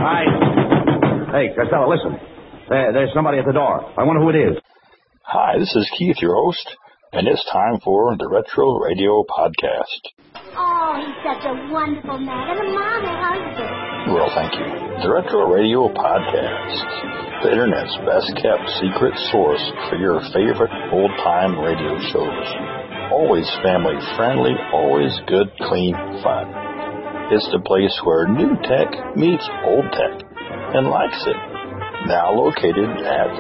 Hi. Hey, Costello, listen. There's somebody at the door. I wonder who it is. Hi, this is Keith, your host, and it's time for the Retro Radio Podcast. Oh, he's such a wonderful man and a mommy husband. Well, thank you. The Retro Radio Podcast, the Internet's best-kept secret source for your favorite old-time radio shows. Always family-friendly, always good, clean fun. It's the place where new tech meets old tech and likes it. Now located at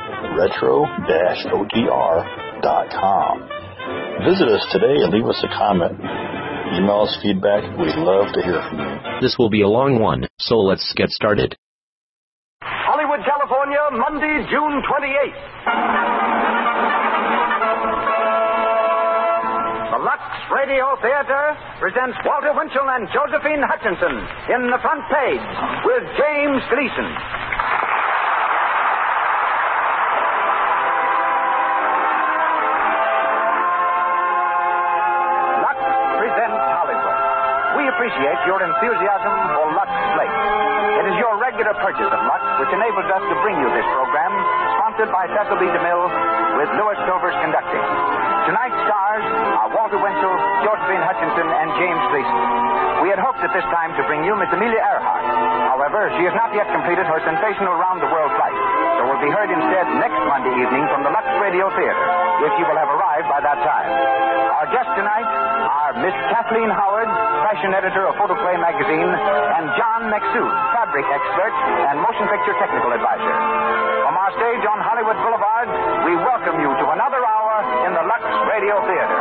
retro-otr.com. Visit us today and leave us a comment. Email us feedback. We'd love to hear from you. This will be a long one, so let's get started. Hollywood, California, Monday, June 28th. The Lux Radio Theater presents Walter Winchell and Josephine Hutchinson in the front page with James Gleason. Appreciate your enthusiasm for Lux Flakes. It is your regular purchase of Lux which enables us to bring you this program, sponsored by Cecil B. DeMille, with Louis Silvers conducting. Tonight's stars are Walter Winchell, Josephine Hutchinson, and James Gleason. We had hoped at this time to bring you Miss Amelia Earhart. However, she has not yet completed her sensational round-the-world flight, so will be heard instead next Monday evening from the Lux Radio Theater, if she will have arrived by that time. Our guests tonight are Miss Kathleen Howard, fashion editor of Photoplay magazine, and John McSood, fabric expert and motion picture technical advisor. From our stage on Hollywood Boulevard, we welcome you to another hour in the Lux Radio Theater.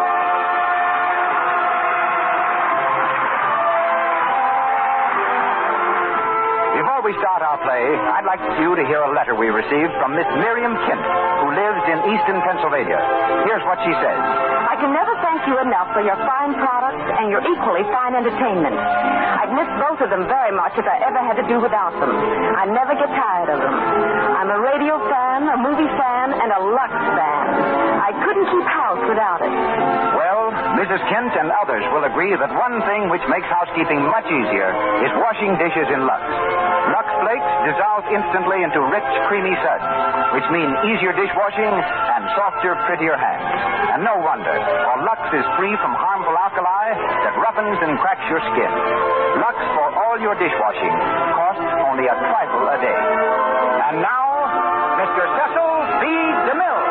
Before we start our play, I'd like you to hear a letter we received from Miss Miriam Kint, who lives in Easton, Pennsylvania. Here's what she says. I can never thank you enough for your fine products and your equally fine entertainment. I'd miss both of them very much if I ever had to do without them. I never get tired of them. I'm a radio fan, a movie fan, and a Lux fan. I couldn't keep house without it. Well, Mrs. Kent and others will agree that one thing which makes housekeeping much easier is washing dishes in Lux. Lux Flakes dissolve instantly into rich, creamy suds, which mean easier dishwashing and softer, prettier hands. And no wonder, for Lux is free from harmful alkali that roughens and cracks your skin. Lux for all your dishwashing costs only a trifle a day. And now, Mr. Cecil B. DeMille.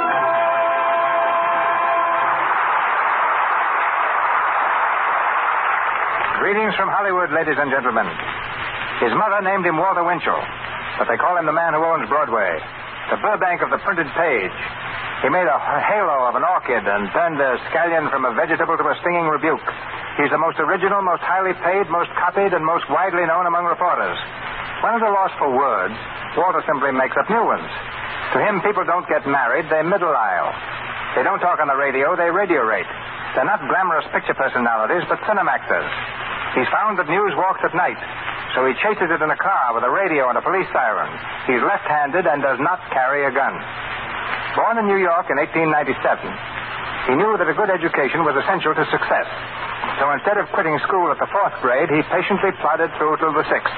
Greetings from Hollywood, ladies and gentlemen. His mother named him Walter Winchell, but they call him the man who owns Broadway, the Burbank of the printed page. He made a halo of an orchid and turned a scallion from a vegetable to a stinging rebuke. He's the most original, most highly paid, most copied, and most widely known among reporters. When at a loss for words, Walter simply makes up new ones. To him, people don't get married, they middle aisle. They don't talk on the radio, they radio-rate. They're not glamorous picture personalities, but cinema-actors. He's found that news walks at night, so he chases it in a car with a radio and a police siren. He's left-handed and does not carry a gun. Born in New York in 1897, he knew that a good education was essential to success. So instead of quitting school at the 4th grade, he patiently plodded through till the 6th.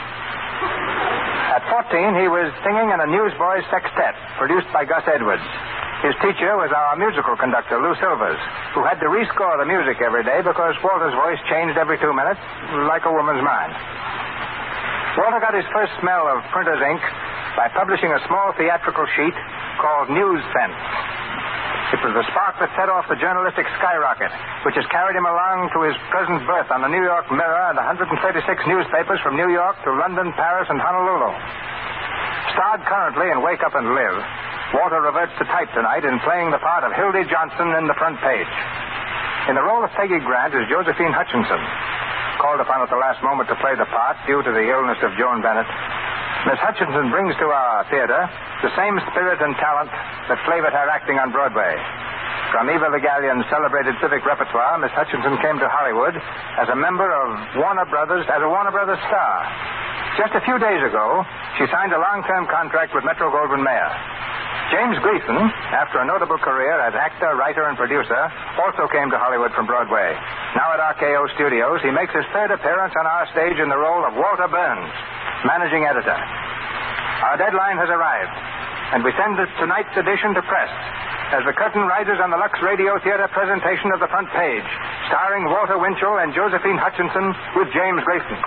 At 14, he was singing in a Newsboys Sextet, produced by Gus Edwards. His teacher was our musical conductor, Lou Silvers, who had to rescore the music every day because Walter's voice changed every 2 minutes, like a woman's mind. Walter got his first smell of printer's ink by publishing a small theatrical sheet called News Sense. It was the spark that set off the journalistic skyrocket, which has carried him along to his present berth on the New York Mirror and 136 newspapers from New York to London, Paris, and Honolulu. Starred currently in Wake Up and Live, Walter reverts to type tonight in playing the part of Hildy Johnson in the front page. In the role of Peggy Grant is Josephine Hutchinson, called upon at the last moment to play the part due to the illness of Joan Bennett. Miss Hutchinson brings to our theater the same spirit and talent that flavored her acting on Broadway. From Eva Le Gallion's celebrated civic repertoire, Miss Hutchinson came to Hollywood as a member of Warner Brothers, as a Warner Brothers star. Just a few days ago, she signed a long-term contract with Metro-Goldwyn-Mayer. James Gleason, after a notable career as actor, writer, and producer, also came to Hollywood from Broadway. Now at RKO Studios, he makes his third appearance on our stage in the role of Walter Burns, managing editor. Our deadline has arrived, and we send tonight's edition to press as the curtain rises on the Lux Radio Theater presentation of The Front Page, starring Walter Winchell and Josephine Hutchinson with James Grayson.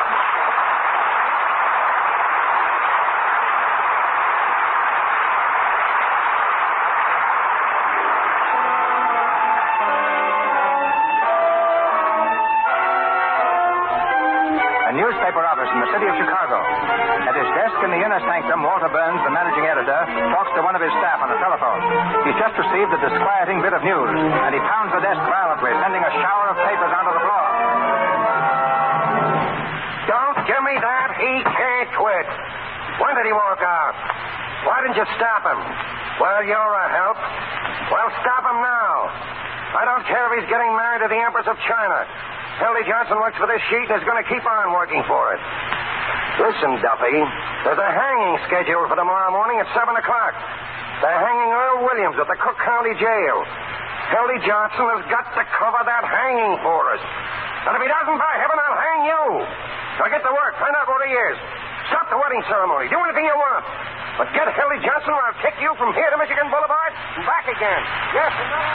Newspaper office in the city of Chicago. At his desk in the inner sanctum, Walter Burns, the managing editor, talks to one of his staff on the telephone. He's just received a disquieting bit of news, and he pounds the desk violently, sending a shower of papers onto the floor. Don't give me that. He can't quit. When did he walk out? Why didn't you stop him? Well, you're a help. Well, stop him now. I don't care if he's getting married to the Empress of China. Hildy Johnson works for this sheet and is going to keep on working for it. Listen, Duffy, there's a hanging scheduled for tomorrow morning at 7 o'clock. They're hanging Earl Williams at the Cook County Jail. Hildy Johnson has got to cover that hanging for us. And if he doesn't, by heaven, I'll hang you. So get to work. Find out what he is. Stop the wedding ceremony. Do anything you want. But get Hildy Johnson or I'll kick you from here to Michigan Boulevard and back again. Yes,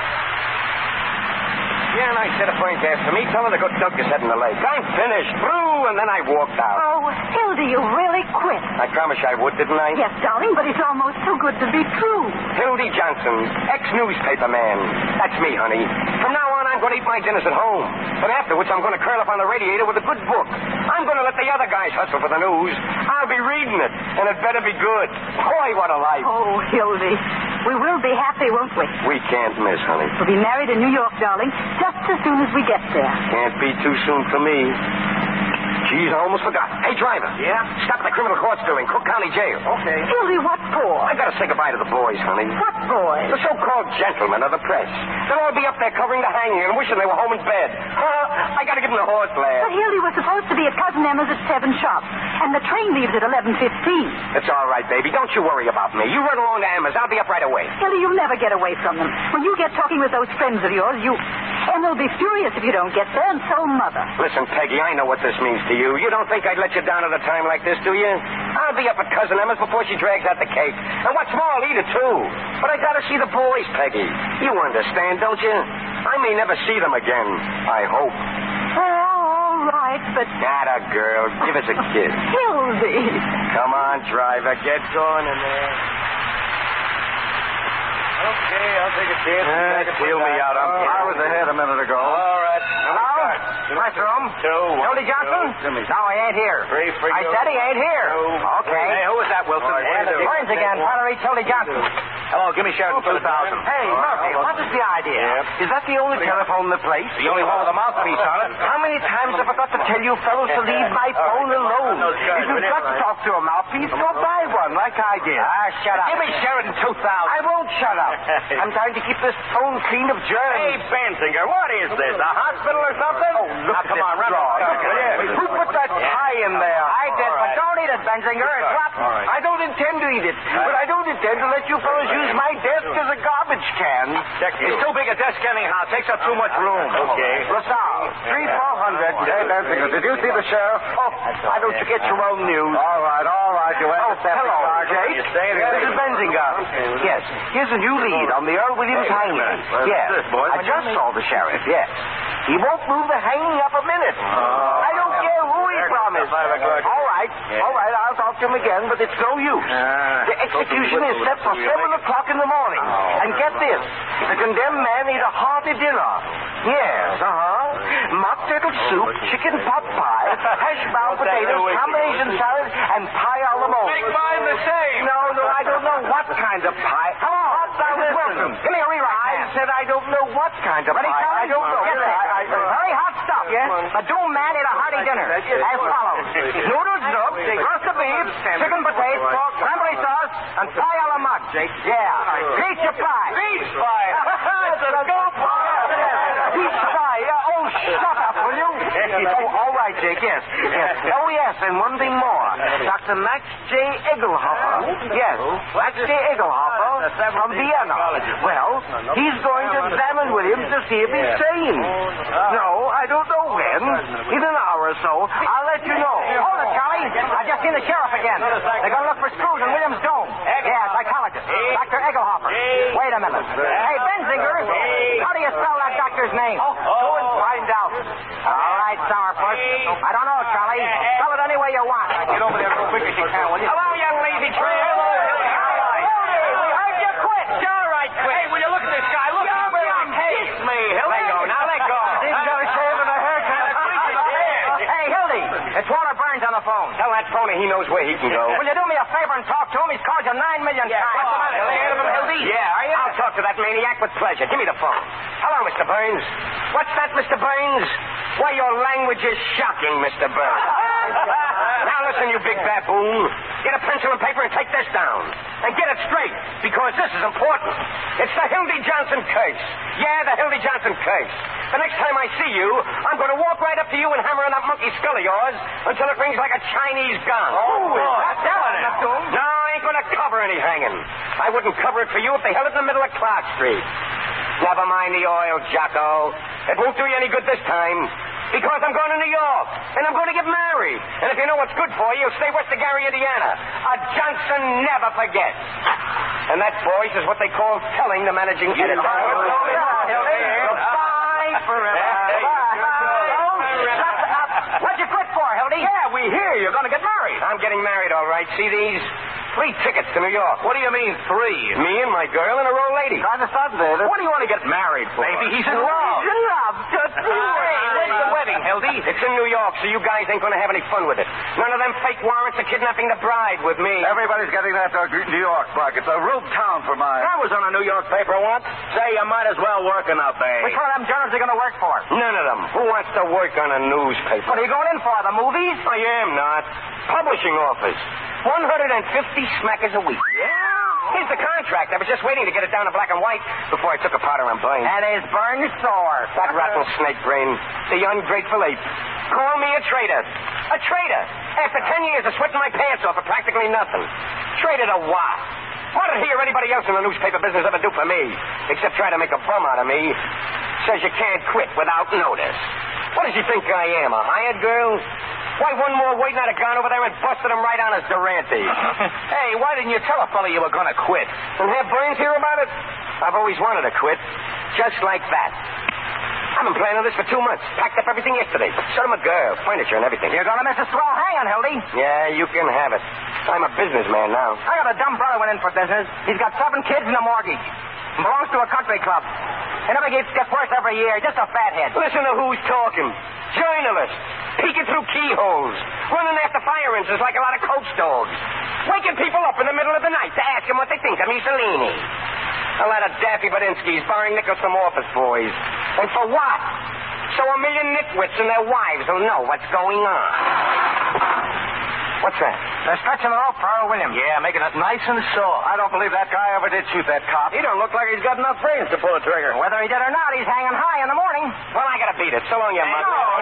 Yeah, and I said a point after me. Tell her to go dunk his head in the lake. I'm finished. Through, and then I walked out. Oh, Hildy, you really quit. I promised I would, didn't I? Yes, darling, but it's almost too good to be true. Hildy Johnson, ex-newspaper man. That's me, honey. From now on, I'm going to eat my dinners at home. But afterwards, I'm going to curl up on the radiator with a good book. I'm going to let the other guys hustle for the news. I'll be reading it, and it better be good. Boy, what a life. Oh, Hildy, we will be happy, won't we? We can't miss, honey. We'll be married in New York, darling, just as soon as we get there. Can't be too soon for me. Geez, I almost forgot. Hey, driver. Yeah? Stop at the criminal court still in Cook County Jail. Okay. Hildy, what for? I gotta say goodbye to the boys, honey. What boys? The so-called gentlemen of the press. They'll all be up there covering the hanging and wishing they were home in bed. I gotta give them the horse But laugh. Hildy, we're supposed to be at Cousin Emma's at 7 sharp, and the train leaves at 11:15. It's all right, baby. Don't you worry about me. You run along to Emma's. I'll be up right away. Hildy, you'll never get away from them. When you get talking with those friends of yours, Emma will be furious if you don't get there, and so Mother. Listen, Peggy, I know what this means to you. You don't think I'd let you down at a time like this, do you? I'll be up at Cousin Emma's before she drags out the cake. And what's more, I'll eat it, too. But I gotta see the boys, Peggy. You understand, don't you? I may never see them again. I hope. Oh, all right, but... Atta girl. Give us a kiss. Hildy. Come on, driver. Get going in there. Okay, I'll take a chance. Feel me out. I was ahead a minute ago. All right. Hello? Classroom? 2, 1. Hildy Johnson? No, he ain't here. 3 for you. I said he ain't here. 2. Okay. Hey, who was that, Wilson? Burns again. Try to reach Hildy Johnson. Hello, give me Sheridan 2000. Hey, Murphy, what is the idea? Is that the only telephone in the place? The only one with a mouthpiece on it. How many times have I got to tell you fellows to leave my phone alone? If you've got to talk to a mouthpiece, go buy one like I did. Shut up. Give me Sheridan 2000. I won't shut up. I'm trying to keep this phone clean of germs. Hey, Bensinger, what is this? A hospital or something? Oh, look now, at come this on, run drawer. it. Look at it. Who put that pie in there? I did, but don't eat it, Bensinger. It's rotten. right. I don't intend to eat it, but I don't intend to let you fellows use my desk as a garbage can. It's too big a desk anyhow. It takes up too much room. Okay. LaSalle, 3400. Hey, Bensinger, did you see the sheriff? Oh, why don't you get your own news? All right. You hello, Jake. This is Bensinger. Yes, here's a new lead on the Earl Williams hanging. Yes, I just saw the sheriff, yes. He won't move the hanging up a minute. I don't care who he promised. All right, I'll talk to him again, but it's no use. The execution is set for 7 o'clock in the morning. And get this, the condemned man ate a hearty dinner. Yes, mock turtle soup, chicken pot pie, hash brown potatoes, combination salad, and pie a la mode. Make mine the same. No, I don't know what kind of pie. Hello, Wilson. Give me a rewrite. I said I don't know what kind of pie. I don't know. Very hot stuff. Yes. A doomed man ate a hearty dinner. As follows. Noodles soup, roast of beef, chicken potatoes, cranberry sauce, and pie a la mode. Yeah. Peach pie. Peach pie. It's a good pie. Peach pie. Oh, shut up, will you? Oh, all right, Jake, yes. Oh, yes, and one thing more. Dr. Max J. Egelhofer. Yes, Max J. Egelhofer from Vienna. Well, he's going to examine Williams to see if he's sane. No, I don't know when. In an hour or so, I'll let you know. Hold it, Charlie. I just seen the sheriff again. They're going to look for screws in Williams' dome. Yeah, psychologist. Dr. Egelhofer. Wait a minute. Hey, Benzinger, how do you spell that doctor's name? Go and find out. All right, Sourpuss. I don't know, Charlie. Spell it any way you want. Get over there real quick as you can, will you? Hello, young lazy tramp. We heard you quit. All right, quit. Hey, will you look at this guy? Look at him. Kiss me, Hildy. Let go. Now let go. He's got a shave and a haircut. Hey, Hildy. It's Walter Burns on the phone. Tell that phony he knows where he can go. Will you do me a favor and talk to him? He's called you 9 million times. What's the matter? Hildy? Heard of him, Hildy? Yeah, are you? I'll talk to that maniac with pleasure. Give me the phone. Hello, Mr. Burns. What's that, Mr. Burns? Why, your language is shocking, Mr. Burns. Now listen, you big baboon. Get a pencil and paper and take this down. And get it straight, because this is important. It's the Hildy Johnson case. Yeah, the Hildy Johnson case. The next time I see you, I'm going to walk right up to you and hammer on that monkey skull of yours until it rings like a Chinese gong. Oh, that's telling it. No, I ain't going to cover any hanging. I wouldn't cover it for you if they held it in the middle of Clark Street. Never mind the oil, Jocko. It won't do you any good this time. Because I'm going to New York, and I'm going to get married. And if you know what's good for you, you'll stay west of Gary, Indiana. A Johnson never forgets. And that, boys, is what they call telling the managing editor. Goodbye forever. What'd you quit for, Hildy? Yeah, we hear you're going to get married. I'm getting married, all right. See these? 3 tickets to New York. What do you mean, 3? Me and my girl and her old lady. Kind of sudden, David. What do you want to get married for? Maybe he's in love. He's in love. Just When's the wedding, Hildy? It's in New York, so you guys ain't going to have any fun with it. None of them fake warrants are kidnapping the bride with me. Everybody's getting that New York buck. It's a root town for mine. I was on a New York paper once. Say, you might as well work in a bank. Which one of them journals are you going to work for? None of them. Who wants to work on a newspaper? What are you going in for, the movies? I am not. Publishing office. 150 smackers a week. Yeah. Here's the contract. I was just waiting to get it down to black and white before I took a powder and Burns. That is Burns sore. That rattlesnake brain. The ungrateful ape. Call me a traitor. A traitor. After 10 years of sweating my pants off for practically nothing. Traitor to what? What did he or anybody else in the newspaper business ever do for me? Except try to make a bum out of me. Says you can't quit without notice. What does he think I am, a hired girl? Why, one more waiting, I'd have gone over there and busted him right on his Durante. Hey, why didn't you tell a fella you were going to quit? And have Burns hear about it? I've always wanted to quit. Just like that. I've been planning this for 2 months. Packed up everything yesterday. Showed him a girl, furniture and everything. You're going to miss a swell hanging, Hildy. Yeah, you can have it. I'm a businessman now. I got a dumb brother went in for business. He's got 7 kids and a mortgage. Belongs to a country club. It never gets worse every year. Just a fathead. Listen to who's talking. Journalists. Peeking through keyholes. Running after fire engines like a lot of coach dogs. Waking people up in the middle of the night to ask them what they think of Mussolini. A lot of daffy Badinskis borrowing nickels from office boys. And for what? So 1 million nitwits and their wives will know what's going on. What's that? They're stretching the rope for Earl Williams. Yeah, making it nice and soft. I don't believe that guy ever did shoot that cop. He don't look like he's got enough brains to pull a trigger. Whether he did or not, he's hanging high in the morning. Well, I gotta beat it. So long, you monkey. Hold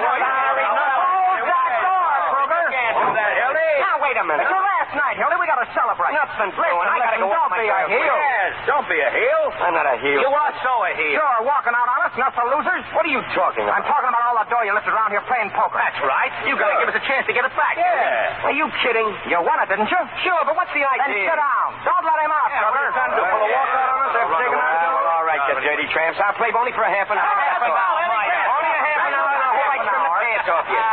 that door, Kruger. Can't do that, Hildy. Now, wait a minute. It's your last night, Hildy. We got to celebrate. Nothing doing. I gotta go Don't up my be a girl. heel. Yes, don't be a heel. I'm not a heel. You are so a heel. Sure, walking out on us, not for losers. What are you talking about? I'm talking about all the dough you lifted around here playing poker. That's right. You got to give us a chance to get it back. Yeah. Are you kidding? You won it, didn't you? Sure, but what's the Then idea? sit down. Don't let him out, Yeah, Kruger. what are you trying to do, pull a walk out on us after taking our dough? Well, all right, you dirty tramps. I'll play only for a half an hour. Half an hour, Hildy. Only a half an hour, and I'll wipe the pants off you.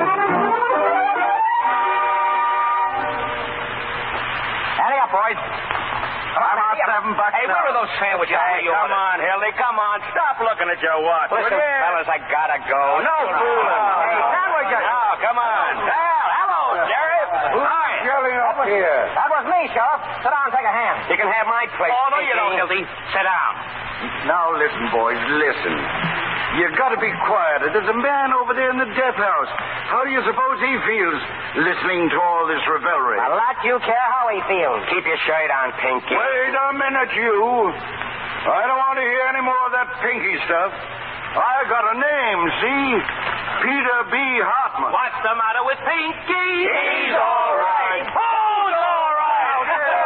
Alley up, boys. About $7 Hey, now. where are those sandwiches? Hey, come on, Hildy, come on. Stop looking at your watch. Listen, fellas, I gotta go. No fooling. Hey, sandwiches. Oh, come on. Well, hello, Sheriff. Hi. Yelling up here. That was me, Sheriff. Sit down and take a hand. You can have my place. Oh, no, you Pinky. don't, Hildy. Sit down. Now listen, boys, listen. You gotta be quiet. There's a man over there in the death house. How do you suppose he feels listening to all this revelry? A lot you care how he feels. Keep your shirt on, Pinky. Wait a minute, you. I don't want to hear any more of that pinky stuff. I got a name, see? Peter B. Hartman. What's the matter with Pinky? He's all right. Who's all right?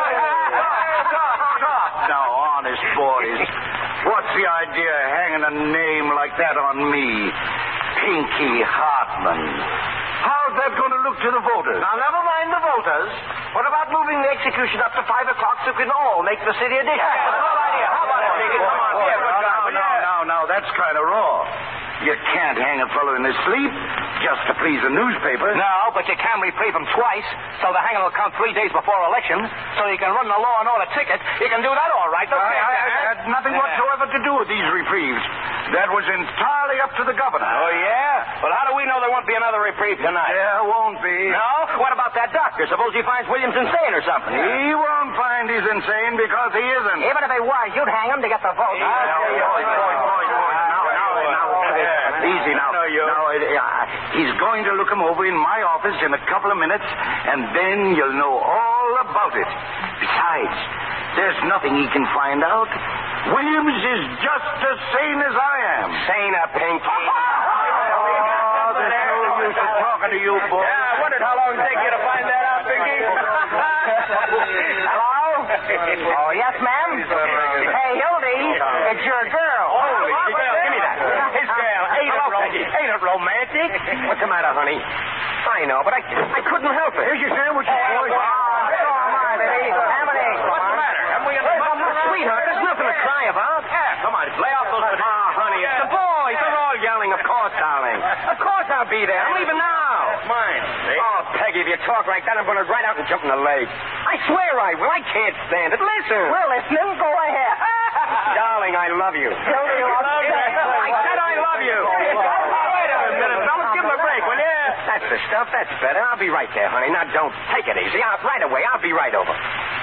Stop now, honest boys. What's the idea of hanging a name like that on me? Pinky Hartman. How's that going to look to the voters? Now, never mind the voters. What about moving the execution up to 5 o'clock so we can all make the city a dish? Yeah, that's a good idea. How about it, Pinky? Come on. Yeah, good job. No, that's kind of raw. You can't hang a fellow in his sleep just to please a newspaper. No, but you can reprieve him twice, so the hanging will come 3 days before election, so you can run the law and order ticket. You can do that all right, don't you? I had nothing whatsoever to do with these reprieves. That was entirely up to the governor. Oh, yeah? Well, how do we know there won't be another reprieve tonight? There won't be. No? What about that doctor? Suppose he finds Williams insane or something. He won't find he's insane because he isn't. Even if he was, you'd hang him to get the vote. Easy now. He's going to look him over in my office in a couple of minutes, and then you'll know all about it. Besides, there's nothing he can find out. Williams is just as sane as I am. Saner, Pinky. There's no use of talking to you, boy. Yeah, I wondered how long it'd take you to find that out, Pinky. Hello? Oh, yes, ma'am? Hey, Hildy, it's your girl. Holy, give me that. His girl. Ain't it romantic? What's the matter, honey? I know, but I couldn't help it. Here's your sandwich, boy. What's the matter? Haven't we got sweetheart, there's nothing to cry about. Yeah, come on, lay off those... honey, it's the boys. They're all yelling, of course, darling. Of course I'll be there. I'm leaving now. That's mine. See? Oh, Peggy, if you talk like that, I'm going to ride out and jump in the lake. I swear I will. I can't stand it. Listen. We're listening. Go ahead. Darling, I love you. I said I love you. Wait a minute, fellas. Give him a break, will you? That's the stuff. That's better. I'll be right there, honey. Now, don't take it easy. Right away. I'll be right over.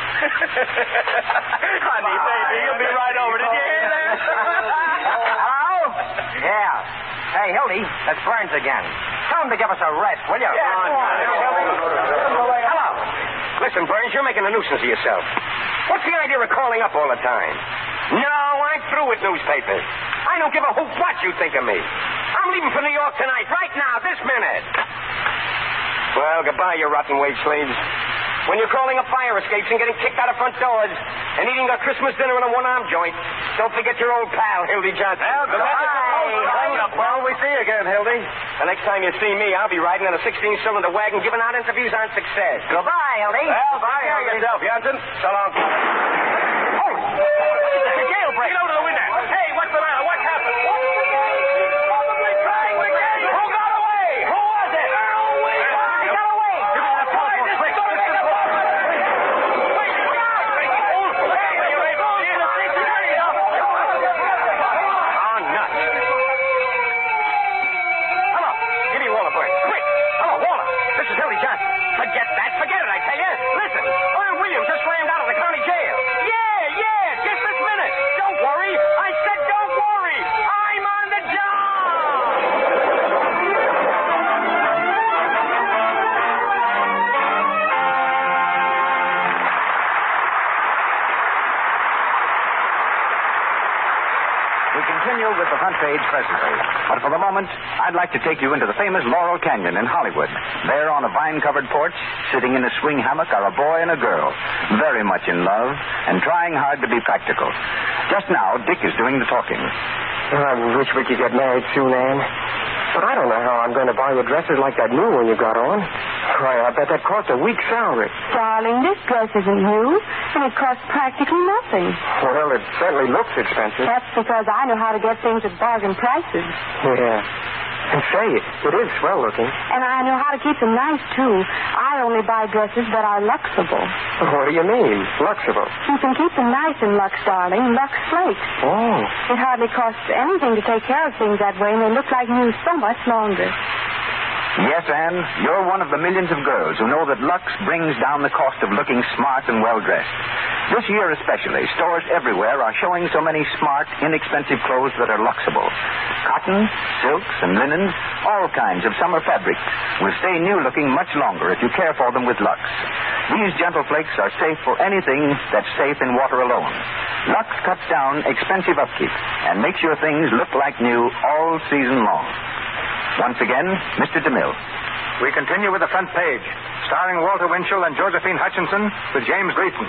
Honey, baby, you'll be right over. Did you hear that? Hello? Yeah. Hey, Hildy, that's Burns again. Tell him to give us a rest, will you? Yeah, Hello. Listen, Burns, you're making a nuisance of yourself. What's the idea of calling up all the time? No, I'm through with newspapers. I don't give a hoot what you think of me. I'm leaving for New York tonight, right now, this minute. Well, goodbye, you rotten wage slaves. When you're calling up fire escapes and getting kicked out of front doors and eating a Christmas dinner in a one-arm joint, don't forget your old pal, Hildy Johnson. Well, goodbye. Well, we see you again, Hildy. The next time you see me, I'll be riding in a 16-cylinder wagon giving out interviews on success. Goodbye, Hildy. Well, bye yourself, Johnson. So long. Oh, it's a jailbreak. Get over the window. Hey, what's the matter? What happened? Probably trying to get you. Who got away? Who was it? He got away. Give me that telephone, quick. Oh, nuts. Hello. Give me Walter Burns. Quick. Hello, Walter. This is Hildy Johnson. Forget that. Forget it, I tell you. Listen. Earl Williams just slammed out of the county jail. Yeah. Just this minute. Don't worry. I said don't worry. I'm on the job. We continue with the front page presently. But for the moment, I'd like to take you into the famous Laurel Canyon in Hollywood. There on a vine-covered porch, sitting in a swing hammock, are a boy and a girl, very much in love and trying hard to be practical. Just now, Dick is doing the talking. I wish we could get married soon, Anne. But I don't know how I'm going to buy you dresses like that new one you got on. Why, I bet that cost a week's salary. Darling, this dress isn't new, and it costs practically nothing. Well, it certainly looks expensive. That's because I know how to get things at bargain prices. Yeah. And say, it is swell looking. And I know how to keep them nice, too. I only buy dresses that are luxable. What do you mean, luxable? You can keep them nice in Lux, darling. Lux Flakes. Oh. It hardly costs anything to take care of things that way, and they look like new so much longer. Yes, Anne, you're one of the millions of girls who know that Lux brings down the cost of looking smart and well-dressed. This year especially, stores everywhere are showing so many smart, inexpensive clothes that are luxable. Cotton, silks, and linens, all kinds of summer fabrics will stay new-looking much longer if you care for them with Lux. These gentle flakes are safe for anything that's safe in water alone. Lux cuts down expensive upkeep and makes your things look like new all season long. Once again, Mr. DeMille. We continue with the front page, starring Walter Winchell and Josephine Hutchinson with James Gleason.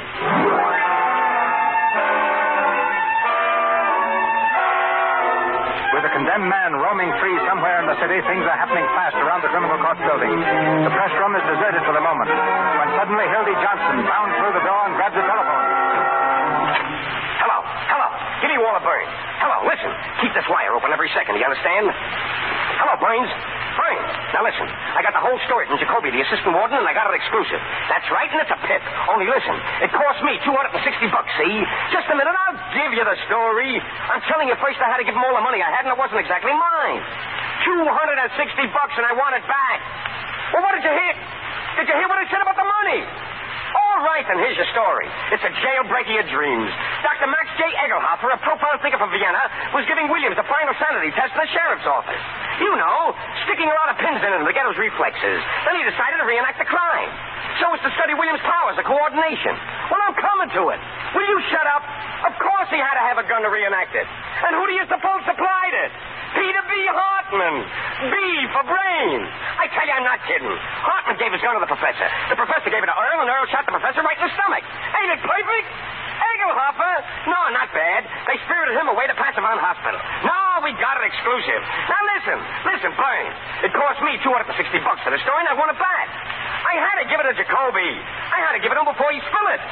With a condensed M-Man roaming free somewhere in the city, things are happening fast around the criminal court building. The press room is deserted for the moment, when suddenly Hildy Johnson bounds through the door and grabs the telephone. Hello. Give me Walter Burns. Hello, listen. Keep this wire open every second, you understand? Hello, Burns. Now listen, I got the whole story from Jacoby, the assistant warden, and I got it exclusive. That's right, and it's a pip. Only listen, it cost me $260, see? Just a minute, I'll give you the story. I'm telling you, first I had to give him all the money I had, and it wasn't exactly mine. $260, and I want it back. Well, what did you hear? Did you hear what I said about the money? All right, then here's your story. It's a jailbreak of your dreams. Dr. Max J. Egelhofer, a profile thinker from Vienna, was giving Williams a final sanity test in the sheriff's office. You know, sticking a lot of pins in him to get his reflexes. Then he decided to reenact the crime. So as to study Williams' powers of coordination. Well, I'm coming to it. Will you shut up? Of course he had to have a gun to reenact it. And who do you suppose supplied it? Peter B. Hartman. B for brain. I tell you, I'm not kidding. Hartman gave his gun to the professor. The professor gave it to Earl, and Earl shot the professor right in the stomach. Ain't it perfect? Egelhofer? No, not bad. They spirited him away to Passivant Hospital. No, we got it exclusive. Now listen, Burns. It cost me $260 for the story, and I want it back. I had to give it to Jacoby. I had to give it to him before he spilled it.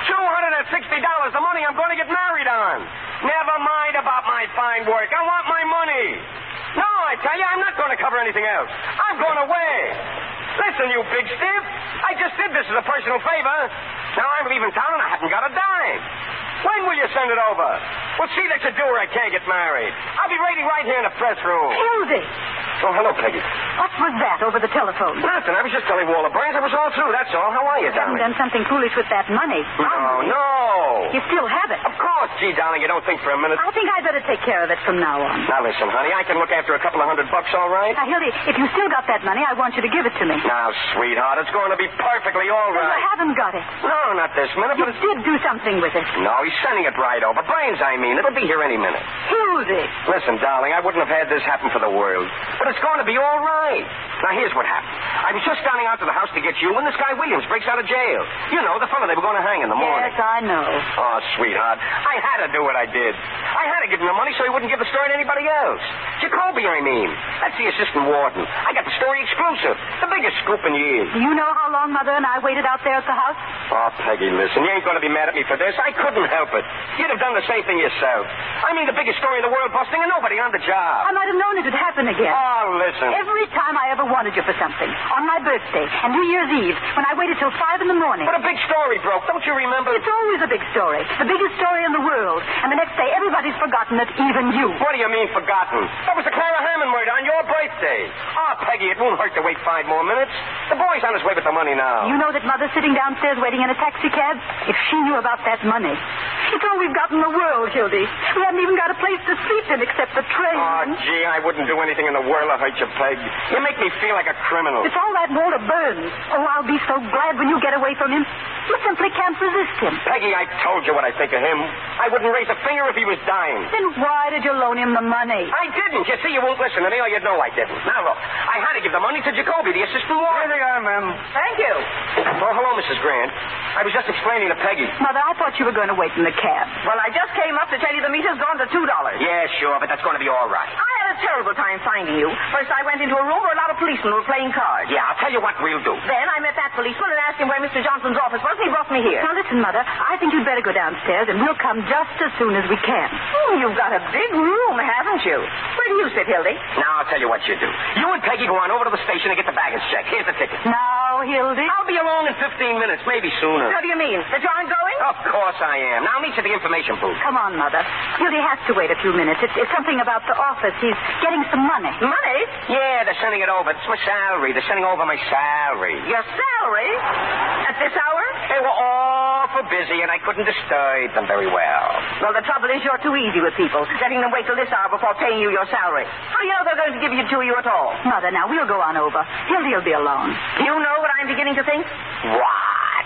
$260, the money I'm going to get married on. Never mind about my fine work. I want my money. No, I tell you, I'm not going to cover anything else. I'm going away. Listen, you big stiff. I just did this as a personal favor. Now I'm leaving town and I haven't got a dime. When will you send it over? Well, see that you do or I can't get married. I'll be waiting right here in the press room. Hildy. Oh, hello, Peggy. What was that over the telephone? Nothing. I was just telling Walter Burns I was all through, that's all. How are you, You haven't darling? done something foolish with that money. No. You still have it. Of course, gee, darling, you don't think for a minute. I think I'd better take care of it from now on. Now, listen, honey, I can look after a couple of $100, all right? Now, Hildy, if you still got that money, I want you to give it to me. Now, sweetheart, it's going to be perfectly all You right. haven't got it. No, not this minute, You but it's... did do something with it. No, he's sending it right over. Brains, I mean. It'll be here any minute. Hildy. Listen, darling, I wouldn't have had this happen for the world. But it's going to be all right. Now, here's what happened. I was just starting out to the house to get you when this guy Williams breaks out of jail. You know, the fellow they were going to hang in the morning. Yes, I know. Oh, sweetheart, I had to do what I did. I had to give him the money so he wouldn't give the story to anybody else. Jacoby, I mean. That's the assistant warden. I got the story exclusive. The biggest scoop in years. Do you know how long Mother and I waited out there at the house? Oh, Peggy, listen, you ain't going to be mad at me for this. I couldn't help it. You'd have done the same thing yourself. I mean, the biggest story in the world busting and nobody on the job. I might have known it would happen again. Oh, listen. Every time I ever wanted you for something, on my birthday and New Year's Eve, when I waited till 5 in the morning. But a big story broke. Don't you remember? It's always a big story. The biggest story in the world. And the next day, everybody's forgotten it, even you. What do you mean, forgotten? That was the Clara Hammond murder on your birthday. Oh, Peggy, it won't hurt to wait 5 more minutes. The boy's on his way with the money now. You know that Mother's sitting downstairs waiting in a taxi cab? If she knew about that money. It's all we've got in the world, Hildy. We haven't even got a place to sleep in except the train. Oh, gee, I wouldn't do anything in the world to hurt you, Peg. You make me feel like a criminal. It's all that Walter Burns. Oh, I'll be so glad when you get away from him. You simply can't resist him. Peggy, I told you what I think of him. I wouldn't raise a finger if he was dying. Then why did you loan him the money? I didn't. You see, you won't listen to me, or you'd know I didn't. Now, look, I had to give the money to Jacoby, the assistant warden. Here they are, ma'am. Thank you. Oh, hello, Mrs. Grant. I was just explaining to Peggy. Mother, I thought you were going to wait in the cab. Well, I just came up to tell you the meter's gone to $2. Yeah, sure, but that's going to be all right. I had a terrible time finding you. First, I went into a room where a lot of policemen were playing cards. Yeah, I'll tell you what we'll do. Then I met that policeman and asked him where Mr. Johnson's office was, and he brought me here. Now, listen, Mother, I think you'd better go downstairs, and we'll come just as soon as we can. You've got a big room, haven't you? Where do you sit, Hildy? Now, I'll tell you what you do. You and Peggy go on over to the station and get the baggage check. Here's the ticket. Now, Hildy. I'll be along in 15 minutes, maybe sooner. What do you mean? That you aren't going? Of course I am. Now, I'll meet you at the information booth. Come on, Mother. Hildy has to wait a few minutes. It's something about the office. He's getting some money. Money? Yeah, they're sending it over. It's my salary. They're sending over my salary. Your salary? At this hour? They were awful busy, and I couldn't disturb them very well. Well, the trouble is you're too easy with people, letting them wait till this hour before paying you your salary. How do you know they're going to give it to you at all? Mother, now, we'll go on over. Hildy'll be alone. You know what I'm beginning to think? What?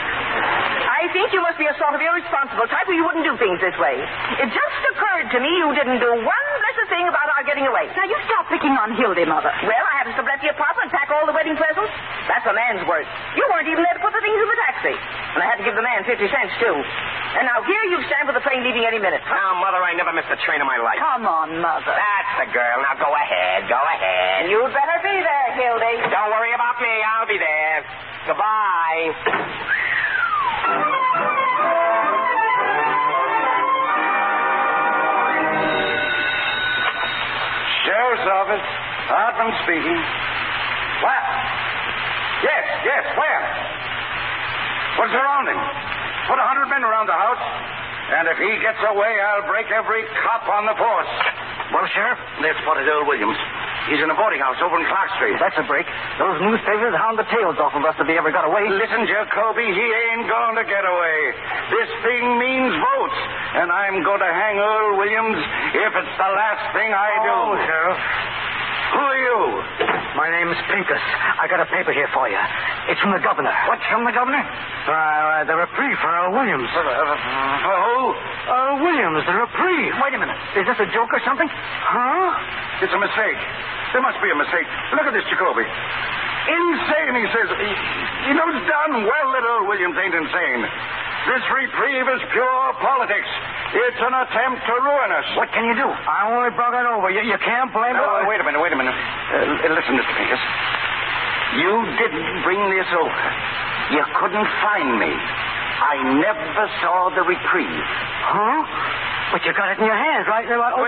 I think you must be a sort of irresponsible type or you wouldn't do things this way. It just occurred to me you didn't do one blessed thing about our getting away. Now, you stop picking on Hildy, Mother. Well, I happened to bless the apartment and pack all the wedding presents. That's a man's work. You weren't even there to put the things in the taxi. And I had to give the man 50 cents, too. And now here you stand for the train leaving any minute. Now, Mother, I never missed a train in my life. Come on, Mother. That's the girl. Now, go ahead. Go ahead. You'd better be there, Hildy. Don't worry about me. I'll be there. Goodbye. Sheriff's office. Hartman speaking. What? Yes, where? What's around him? Put 100 men around the house, and if he gets away, I'll break every cop on the force. Well, Sheriff? They've spotted Earl Williams. He's in a boarding house over in Clark Street. That's a break. Those newspapers hound the tails off of us if he ever got away. Listen, Jacoby, he ain't going to get away. This thing means votes, and I'm going to hang Earl Williams if it's the last thing I do. Oh, Sheriff. Who are you? My name's Pincus. I got a paper here for you. It's from the governor. What's from the governor? The reprieve for Earl Williams. For who? Earl Williams, the reprieve. Wait a minute. Is this a joke or something? Huh? It's a mistake. There must be a mistake. Look at this, Jacoby. Insane, he says. He knows darn well that Earl Williams ain't insane. This reprieve is pure politics. It's an attempt to ruin us. What can you do? I only brought it over. You can't blame it. Wait a minute. Listen, Mr. Pincus. You didn't bring this over. You couldn't find me. I never saw the reprieve. Huh? But you got it in your hands, right? For 150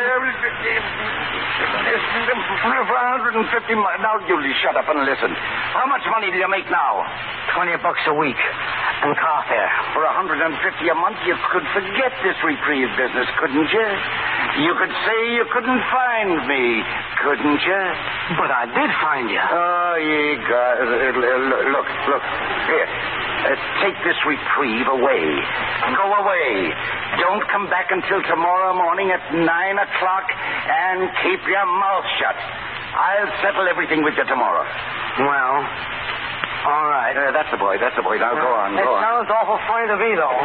miles. Now, you shut up and listen. How much money do you make now? $20 a week. And car fare. For 150 a month, you could forget this reprieve business, couldn't you? You could say you couldn't find me, couldn't you? But I did find you. Oh, ye God. Look. Here. Take this reprieve away. Go away. Don't come back until tomorrow morning at 9 o'clock and keep your mouth shut. I'll settle everything with you tomorrow. Well, all right. That's the boy. Now, go on. It sounds awful funny to me, though.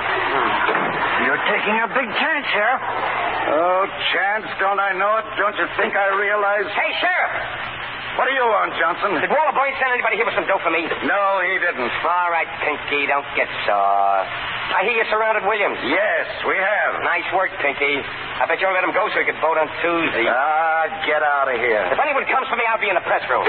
You're taking a big chance, Sheriff. Oh, chance, don't I know it? Don't you think I realize... Hey, Sheriff! What do you want, Johnson? Did Walter Boyne send anybody here with some dough for me? No, he didn't. All right, Pinky, don't get sore. I hear you surrounded Williams. Yes, we have. Nice work, Pinky. I bet you'll let him go so he could vote on Tuesday. Get out of here. If anyone comes for me, I'll be in the press room.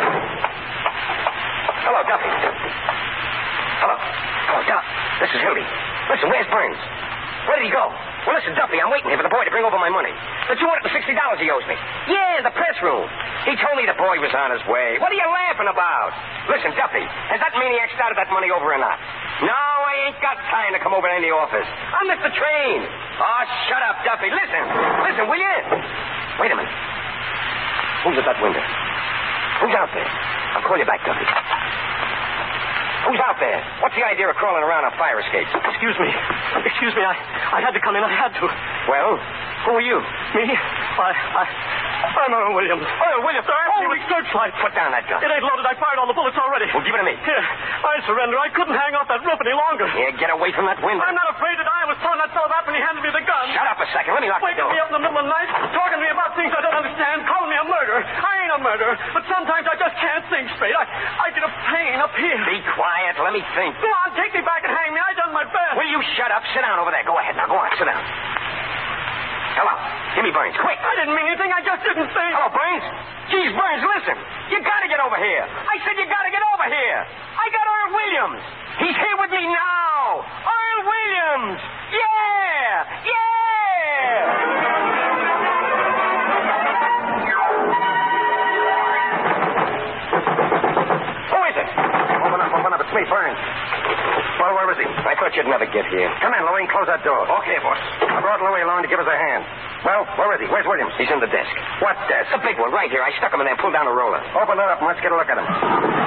Hello, Duffy. Hello, Duff. This is Hildy. Listen, where's Burns? Where did he go? Well, listen, Duffy, I'm waiting here for the boy to bring over my money. The $260 he owes me. Yeah, the press room. He told me the boy was on his way. What are you laughing about? Listen, Duffy, has that maniac started that money over or not? No, I ain't got time to come over to any office. I missed the train. Oh, shut up, Duffy. Listen, will you? Wait a minute. Who's at that window? Who's out there? I'll call you back, Duffy. Who's out there? What's the idea of crawling around on fire escapes? Excuse me. I had to come in. I had to. Well, who are you? Me? I'm Earl Williams. Earl Williams, sir. Holy searchlight. Put down that gun. It ain't loaded. I fired all the bullets already. Well, give it to me. Here, I surrender. I couldn't hang off that rope any longer. Yeah, get away from that window. I'm not afraid to die. I was telling that fellow that when he handed me the gun. Shut up a second. Let me lock the door. Waking me up in the middle of the night, talking to me about things I don't understand, calling me a murderer. I ain't a murderer, but sometimes I just can't think straight. I get a pain up here. Be quiet. Let me think. Go on, take me back and hang me. I done my best. Will you shut up? Sit down over there. Go ahead now. Go on. Sit down. Hello. Give me Burns. Quick. I didn't mean anything. I just didn't think. Hello, Burns. Geez, Burns, listen. You gotta get over here. I said you gotta get over here. I got Earl Williams. He's here with me now. Earl Williams. Yeah. Who is it? Open up. It's me, Burns. Well, where is he? I thought you'd never get here. Come in, Louie, and close that door. Okay, boss. I brought Louie along to give us a hand. Well, where is he? Where's Williams? He's in the desk. What desk? The big one, right here. I stuck him in there and pulled down a roller. Open that up and let's get a look at him.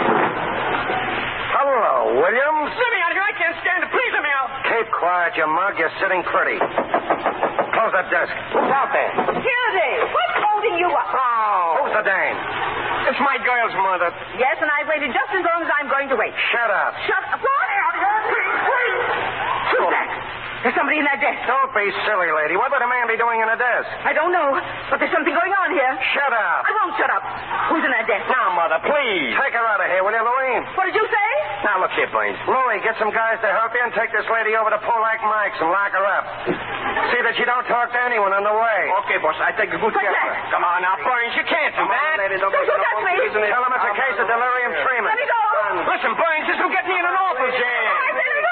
Hello, Williams. Let me out here. I can't stand it. Please let me out. Keep quiet, you mug. You're sitting pretty. Close that desk. Who's out there? Hildy, what's holding you up? Oh. Who's the dame? It's my girl's mother. Yes, and I've waited just as long as I'm going to wait. Shut up. Shut up. What? Who's that? There's somebody in that desk. Don't be silly, lady. What would a man be doing in a desk? I don't know, but there's something going on here. Shut up. I won't shut up. Who's in that desk? Now, Mother, please. Take her out of here, will you, Louie? What did you say? Now, look here, Burns. Louie, get some guys to help you and take this lady over to Polack Mike's and lock her up. See that she don't talk to anyone on the way. Okay, boss. I take a good care of her. Come on now, Burns. You can't do that. Lady, don't touch me. Tell him it's a case of delirium tremens. Let me go. Listen, Burns, this will get me in an awful jam. I said let me go.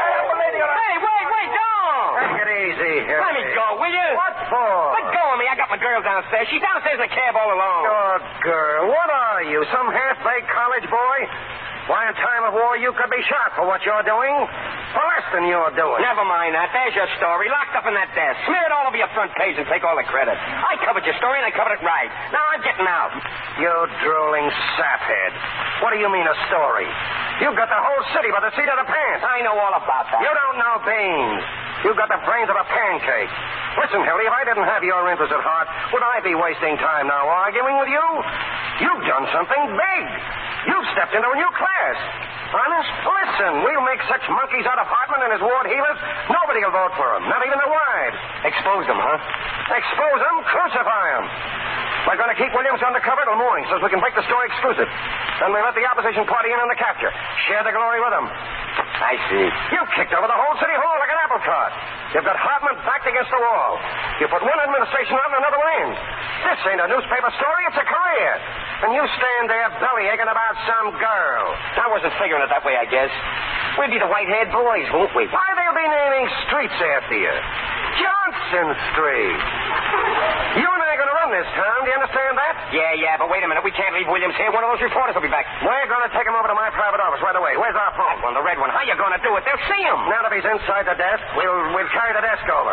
Hey, wait, don't. Take it easy. Let me go, will you? What for? Let go of me. I got my girl downstairs. She's downstairs in the cab all alone. Your girl. What are you, some half-baked college boy? Why, in time of war, you could be shot for what you're doing. For less than you're doing. Never mind that. There's your story. Locked up in that desk. Smear it all over your front page and take all the credit. I covered your story, and I covered it right. Now I'm getting out. You drooling saphead. What do you mean, a story? You've got the whole city by the seat of the pants. I know all about that. You don't know beans. You've got the brains of a pancake. Listen, Hildy, if I didn't have your interest at heart, would I be wasting time now arguing with you? You've done something big. You've stepped into a new class. Honest? Listen, we'll make such monkeys out of Hartman and his ward healers, nobody will vote for them, not even the wives. Expose them, huh? Expose them, crucify them. We're going to keep Williams undercover till morning so we can break the story exclusive. Then we let the opposition party in on the capture. Share the glory with them. I see. You kicked over the whole city hall like an apple cart. You've got Hartman backed against the wall. You put one administration out and another one in. This ain't a newspaper story, it's a career. And you stand there belly-aching about some girl. I wasn't figuring it that way, I guess. We'll be the white-haired boys, won't we? Why, they'll be naming streets after you. Johnson Street. You and I are going to run this town, do you understand that? Yeah, but wait a minute. We can't leave Williams here. One of those reporters will be back. We're going to take him over to my private office right away. Where's our phone? That one, the red one. How you going to do it? They'll see him. Now that he's inside the desk, we'll carry the desk over.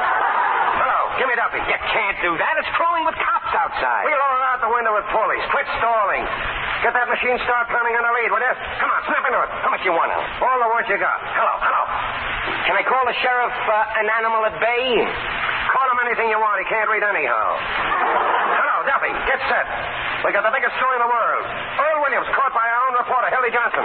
Hello, give me Duffy. You can't do that. It's crawling with cops outside. We'll roll out the window with pulleys. Quit stalling. Get that machine start turning on the lead, will you? Come on, snap into it. How much you want now? All the words you got. Hello. Can I call the sheriff an animal at bay? Call him anything you want. He can't read anyhow. Hello, Duffy. Get set. We got the biggest story in the world. Earl Williams caught by our own reporter, Hildy Johnson.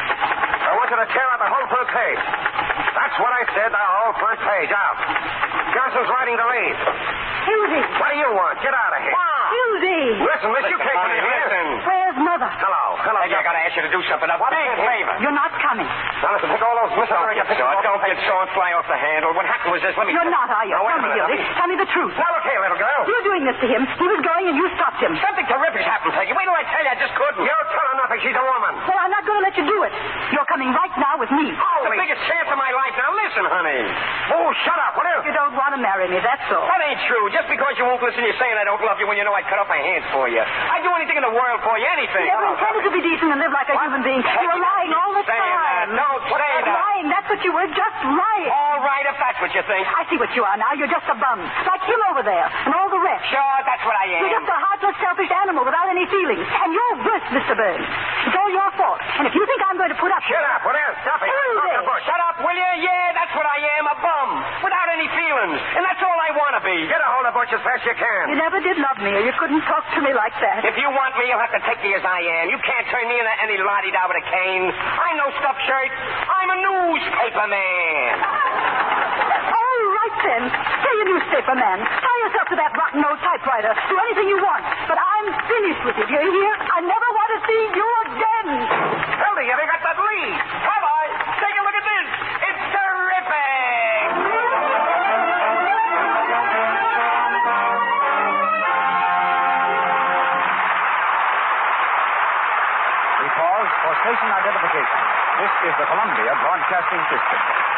I want you to tear out the whole front page. That's what I said, the whole front page. Out. Johnson's writing the lead. Hildy. What do you want? Get out of here. Hildy. Listen, miss, you can't come in here. Where's Mother? Hello. I gotta ask you to do something. A big favor. You're not coming. Now, listen, pick all those missiles. Don't get sore and fly off the handle. What happened was this. Let me... You're not, are you? Now, wait a Tell me, minute, Hildy. Tell me the truth. Now, look here, little girl. You're doing this to him. He was going and you stopped him. Something terrific's happened, Peggy. Wait till I tell you. I just couldn't. You tell her nothing. She's a woman. Well, I'm not going to let you do it. You're coming right now with me. The biggest chance of my life. Now, listen, honey. Oh, shut up, will you? You don't want to marry me, that's all. That ain't true. Just because you won't listen, you're saying I don't love you when you know I'd cut off my hands for you. I'd do anything in the world for you, anything. You never intended to be decent and live like a human being. You were lying all the time. Don't say that. Lying, that's what you were, just lying. All right, if that's what you think. I see what you are now. You're just a bum. Like him over there and all the rest. Sure, that's what I am. You're just a heartless, selfish animal without any feelings. And you're worse, Mr. Burns. It's all your fault. And if you think I'm going to put up... Shut up, will you? Stop it. Shut up, will you? Yeah, that's what I am, a bum. Without any feelings. And that's all I want to be. Get a hold of Butch as fast as you can. You never did love me, or you couldn't talk to me like that. If you want me, you'll have to take me as I am. You can't turn me into any la-di-da with a cane. I'm no stuffed shirt. I'm a newspaper man. All right, then. Stay a newspaper man. Tie yourself to that rotten old typewriter. Do anything you want. But I'm finished with you. Do you hear? I never want to see you again. Hildy, have you got that lead? Bye-bye. Take a look at this. It's terrific. We pause for station identification. This is the Columbia Broadcasting System.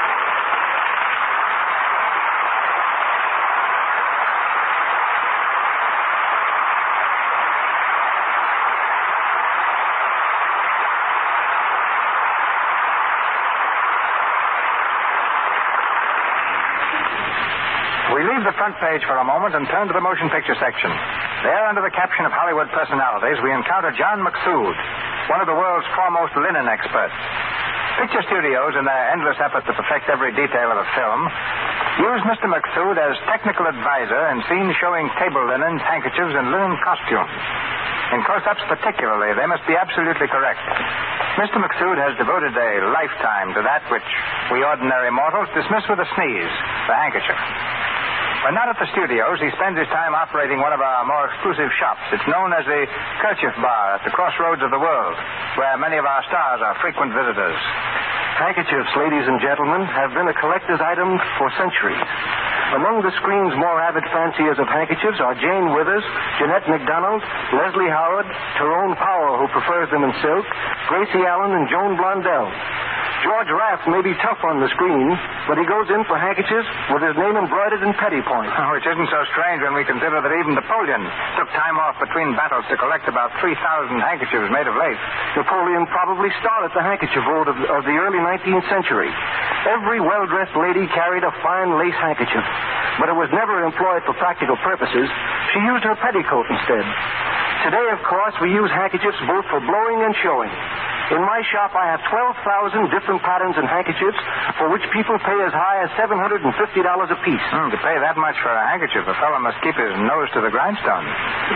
We leave the front page for a moment and turn to the motion picture section. There, under the caption of Hollywood personalities, we encounter John McSood, one of the world's foremost linen experts. Picture studios, in their endless effort to perfect every detail of a film, use Mr. McSood as technical advisor in scenes showing table linens, handkerchiefs, and linen costumes. In close-ups particularly, they must be absolutely correct. Mr. McSood has devoted a lifetime to that which we ordinary mortals dismiss with a sneeze, the handkerchief. When not at the studios, he spends his time operating one of our more exclusive shops. It's known as the Kerchief Bar at the crossroads of the world, where many of our stars are frequent visitors. Handkerchiefs, ladies and gentlemen, have been a collector's item for centuries. Among the screen's more avid fanciers of handkerchiefs are Jane Withers, Jeanette MacDonald, Leslie Howard, Tyrone Power, who prefers them in silk, Gracie Allen, and Joan Blondell. George Raft may be tough on the screen, but he goes in for handkerchiefs with his name embroidered in petty point. Which isn't so strange when we consider that even Napoleon took time off between battles to collect about 3,000 handkerchiefs made of lace. Napoleon probably started the handkerchief vogue of the early 19th century. Every well-dressed lady carried a fine lace handkerchief, but it was never employed for practical purposes. She used her petticoat instead. Today, of course, we use handkerchiefs both for blowing and showing. In my shop, I have 12,000 different patterns and handkerchiefs for which people pay as high as $750 apiece. To pay that much for a handkerchief, a fellow must keep his nose to the grindstone.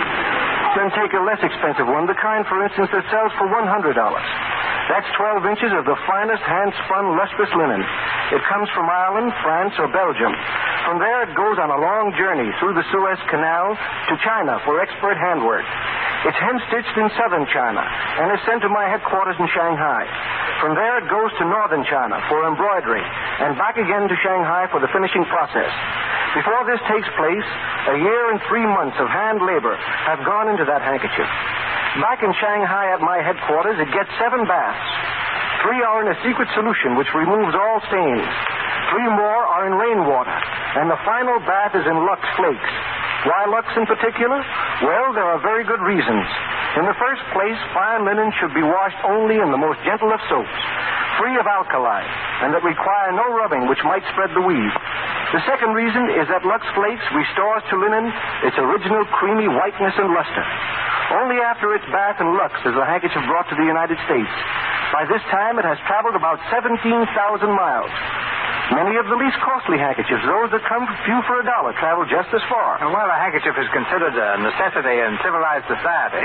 Then take a less expensive one, the kind, for instance, that sells for $100. That's 12 inches of the finest hand-spun lustrous linen. It comes from Ireland, France, or Belgium. From there, it goes on a long journey through the Suez Canal to China for expert handwork. It's hem-stitched in southern China and is sent to my headquarters in Shanghai. From there, it goes to northern China for embroidery and back again to Shanghai for the finishing process. Before this takes place, a year and 3 months of hand labor have gone into that handkerchief. Back in Shanghai at my headquarters, it gets 7 baths. 3 are in a secret solution which removes all stains. 3 more are in rainwater, and the final bath is in Lux Flakes. Why Lux in particular? Well, there are very good reasons. In the first place, fine linen should be washed only in the most gentle of soaps, free of alkali, and that require no rubbing which might spread the weave. The second reason is that Lux Flakes restores to linen its original creamy whiteness and luster. Only after its bath in Lux is the handkerchief brought to the United States. By this time, it has traveled about 17,000 miles. Many of the least costly handkerchiefs, those that come few for $1, travel just as far. While a handkerchief is considered a necessity in civilized society,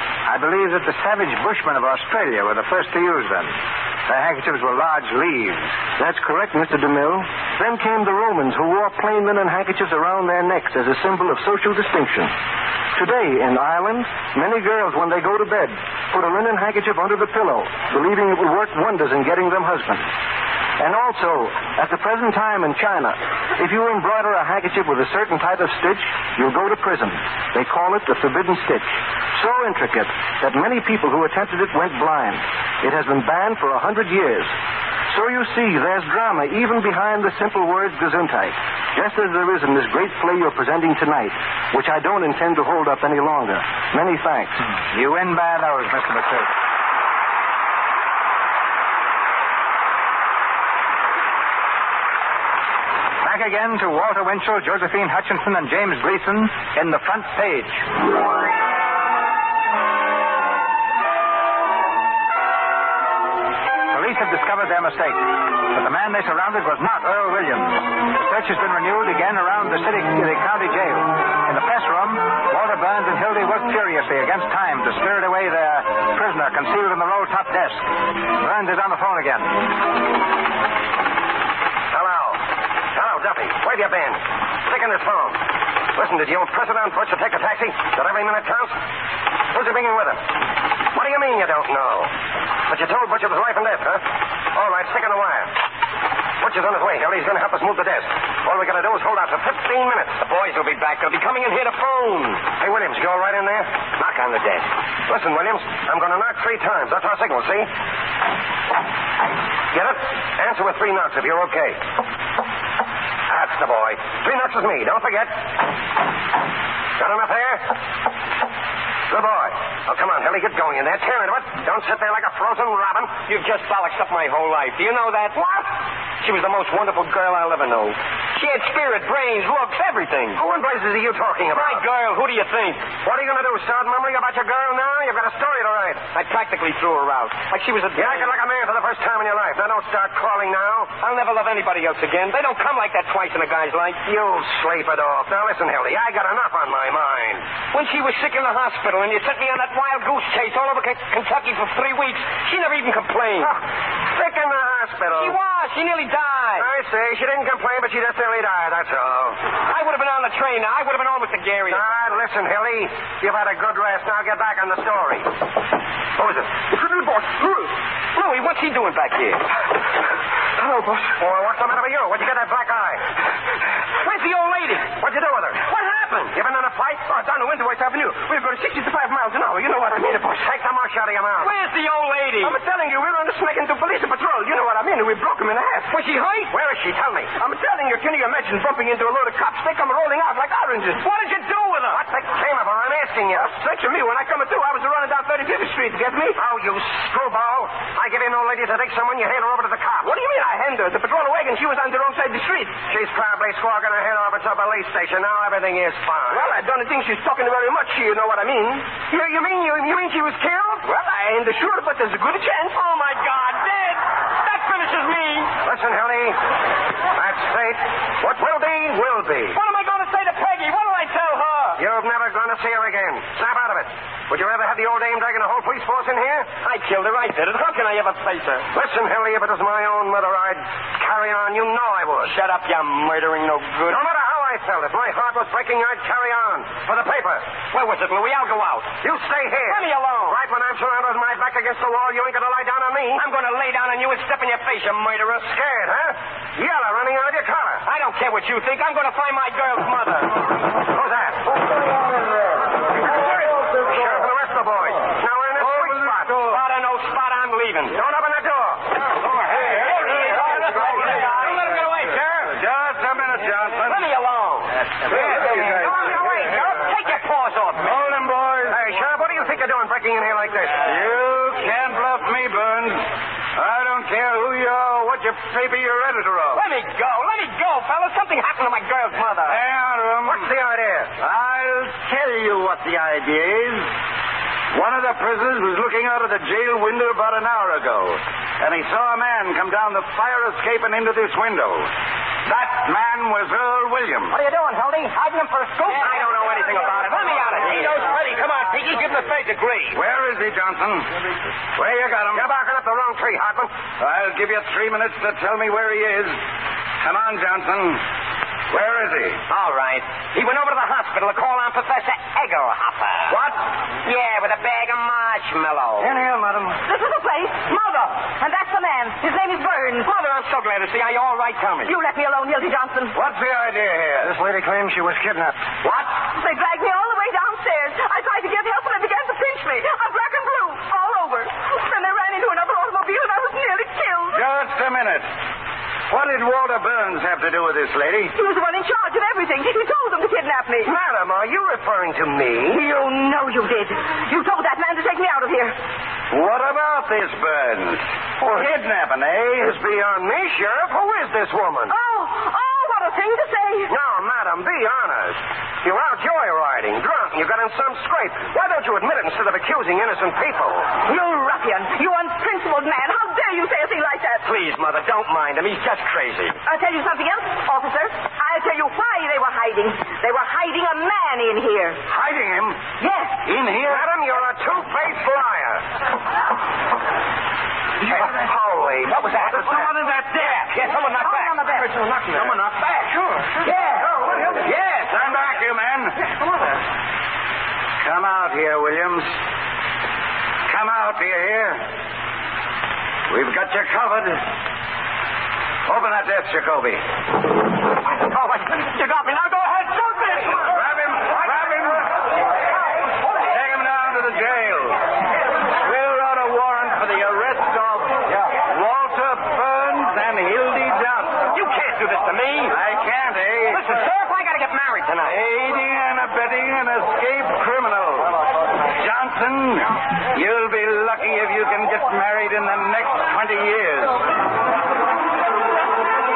I believe that the savage Bushmen of Australia were the first to use them. Their handkerchiefs were large leaves. That's correct, Mr. DeMille. Then came the Romans, who wore plain linen handkerchiefs around their necks as a symbol of social distinction. Today, in Ireland, many girls, when they go to bed, put a linen handkerchief under the pillow, believing it will work wonders in getting them husbands. And also, at the present time in China, if you embroider a handkerchief with a certain type of stitch, you'll go to prison. They call it the forbidden stitch. So intricate that many people who attempted it went blind. It has been banned for 100 years. So you see, there's drama even behind the simple words Gesundheit, just as there is in this great play you're presenting tonight, which I don't intend to hold up any longer. Many thanks. You win by those, Mr. McSood. Back again to Walter Winchell, Josephine Hutchinson, and James Gleason in The Front Page. Police have discovered their mistake, but the man they surrounded was not Earl Williams. The search has been renewed again around the county jail. In the press room, Walter Burns and Hildy worked furiously against time to spirit away their prisoner concealed in the roll-top desk. Burns is on the phone again. Duffy, wave your band. Stick in this phone. Listen, did you press it on Butch to take a taxi? That every minute counts? Who's he bringing with him? What do you mean you don't know? But you told Butch it was life and death, huh? All right, stick on the wire. Butch is on his way. He's going to help us move the desk. All we got to do is hold out for 15 minutes. The boys will be back. They'll be coming in here to phone. Hey, Williams, you all right in there? Knock on the desk. Listen, Williams, I'm going to knock 3 times. That's our signal, see? Get it? Answer with 3 knocks if you're okay. That's the boy. 3 knocks is me. Don't forget. Got enough air? Good boy. Oh, come on, Hilly. Get going in there. Tear into it. Don't sit there like a frozen robin. You've just bollocksed up my whole life. Do you know that? What? She was the most wonderful girl I'll ever know. She had spirit, brains, looks, everything. Who in blazes are you talking about? My girl, who do you think? What are you going to do, start mumbling about your girl now? You've got a story to write. I practically threw her out. Like she was a... You acted like a man for the first time in your life. Now don't start calling now. I'll never love anybody else again. They don't come like that twice in a guy's life. You'll sleep it off. Now listen, Hildy, I got enough on my mind. When she was sick in the hospital and you sent me on that wild goose chase all over Kentucky for 3 weeks, she never even complained. Oh, sick in the hospital? She was. She nearly died. I see. She didn't complain, but she just nearly died, that's all. I would have been on the train now. I would have been home with the Gary. All right, listen, Hildy. You've had a good rest. Now get back on the story. Who is it? Boss. Louie, what's he doing back here? Hello, boss. Well, what's the matter with you? Where'd you get that black eye? Where's the old lady? What'd you do with her? What happened? You been in a fight? Oh, down the Winterwhite Avenue. We're going 65 miles an hour. You know what I mean, boss. Take the mush out of your mouth. Where's the old lady? I'm telling you, we're on the smack into police patrol. You know what I mean? We broke him in half. Was she hurt? Where is she? Tell me. I'm telling you, can you imagine bumping into a load of cops? They come rolling out like oranges. What did you do with her? What the came of her? I'm asking you. Section me. When I come through, I was running down 35th Street. Get me? Oh, you screwball. I give you no lady to take someone, you hand her over to the cops. What do you mean I hand her? The patrol wagon, she was on the wrong side of the street. She's probably squawking her head over to a police station. Now everything is fine. Well, I don't think she's talking very much. You know what I mean? You mean she was killed? Well, I ain't sure, but there's a good chance. Oh, my God, dead. That finishes me. Listen, honey. That's fate. What will be, will be. What am I going to say to Peggy? What will I tell her? You're never going to see her again. Snap out of it. Would you rather have the old dame dragging a whole police force in here? I killed her. I did it. How can I ever face her? Listen, Hildy, if it was my own mother, I'd carry on. You know I would. Shut up, you murdering no good. No matter how I felt, if my heart was breaking, I'd carry on. For the paper. Where was it, Louie? I'll go out. You stay here. Leave me alone. Right when I'm surrounded with my back against the wall, you ain't going to lie down on me. I'm going to lay down on you and step in your face, you murderer. Scared, huh? Yellow running out of your collar. I don't care what you think. I'm going to find my girl's mother. Who's that? Sheriff and the rest of the boys. Now we're in a sweet spot. Spot or no spot, I'm leaving. Don't open the door. Don't let him get away, Sheriff. Just a minute, Johnson. Let me alone. Take your paws off me. Hold him, boys. Hey, Sheriff, what do you think you're doing breaking in here like this? You can't bluff me, Burns. I don't care who you are or what your paper you're editor of. Let me go. Let me go, fellas. Something happened to my girl's mother. Hang on to him. What's the idea? I'll tell you what the idea is. One of the prisoners was looking out of the jail window about an hour ago, and he saw a man come down the fire escape and into this window. That man was Earl Williams. What are you doing, Hildy? Hiding him for a scoop? I don't know anything about it. Let me out of here. He knows plenty. Come on, Piggy. Give him a third degree. Where is he, Johnson? Where you got him? You're barking up the wrong tree, Hartman. I'll give you 3 minutes to tell me where he is. Come on, Johnson. Where is he? All right. He went over to the hospital to call on Professor Eggerhopper. What? Yeah, with a bag of marshmallows. In here, madam. This is the place. Mother. And that's the man. His name is Burns. Mother, I'm so glad to see you. Are you all right? Tell me. You let me alone, Hildy Johnson. What's the idea here? This lady claims she was kidnapped. What? They dragged me all the way downstairs. I tried to get help and they began to pinch me. I'm black and blue, all over. Then they ran into another automobile and I was nearly killed. Just a minute. What did Walter Burns have to do with this lady? He was the one in charge of everything. He told them to kidnap me. Madam, are you referring to me? You know you did. You told that man to take me out of here. What about this Burns? Kidnapping, eh? It's beyond me, Sheriff. Who is this woman? Oh, what a thing to say. No, madam, be honest. You're out joyriding, drunk, and you got in some scrape. Why don't you admit it instead of accusing innocent people? You ruffian. You unprincipled man. How dare you say a thing like that? Please, Mother, don't mind him. He's just crazy. I'll tell you something else, officer. I'll tell you why they were hiding. They were hiding a man in here. Hiding him? Yes. In here? Madam, you're a two-faced liar. Holy. What was that? Someone in that deck. Yeah, someone knocked back. On the bed. Someone knocked back. Sure. Yes, I'm back, you men. Come out here, Williams. Come out, do you hear? We've got you covered. Open that desk, Jacoby. Oh, you got me. Now go ahead. Shoot me. Grab him. Grab him. Take him down to the jail. We'll out a warrant for the arrest of Walter Burns and Hildy Johnson. You can't do this to me. I can't, eh? Listen, Sheriff, I gotta get married tonight. Aiding and abetting an escaped criminal. Johnson, you'll be lucky if you can get married in the next 20 years.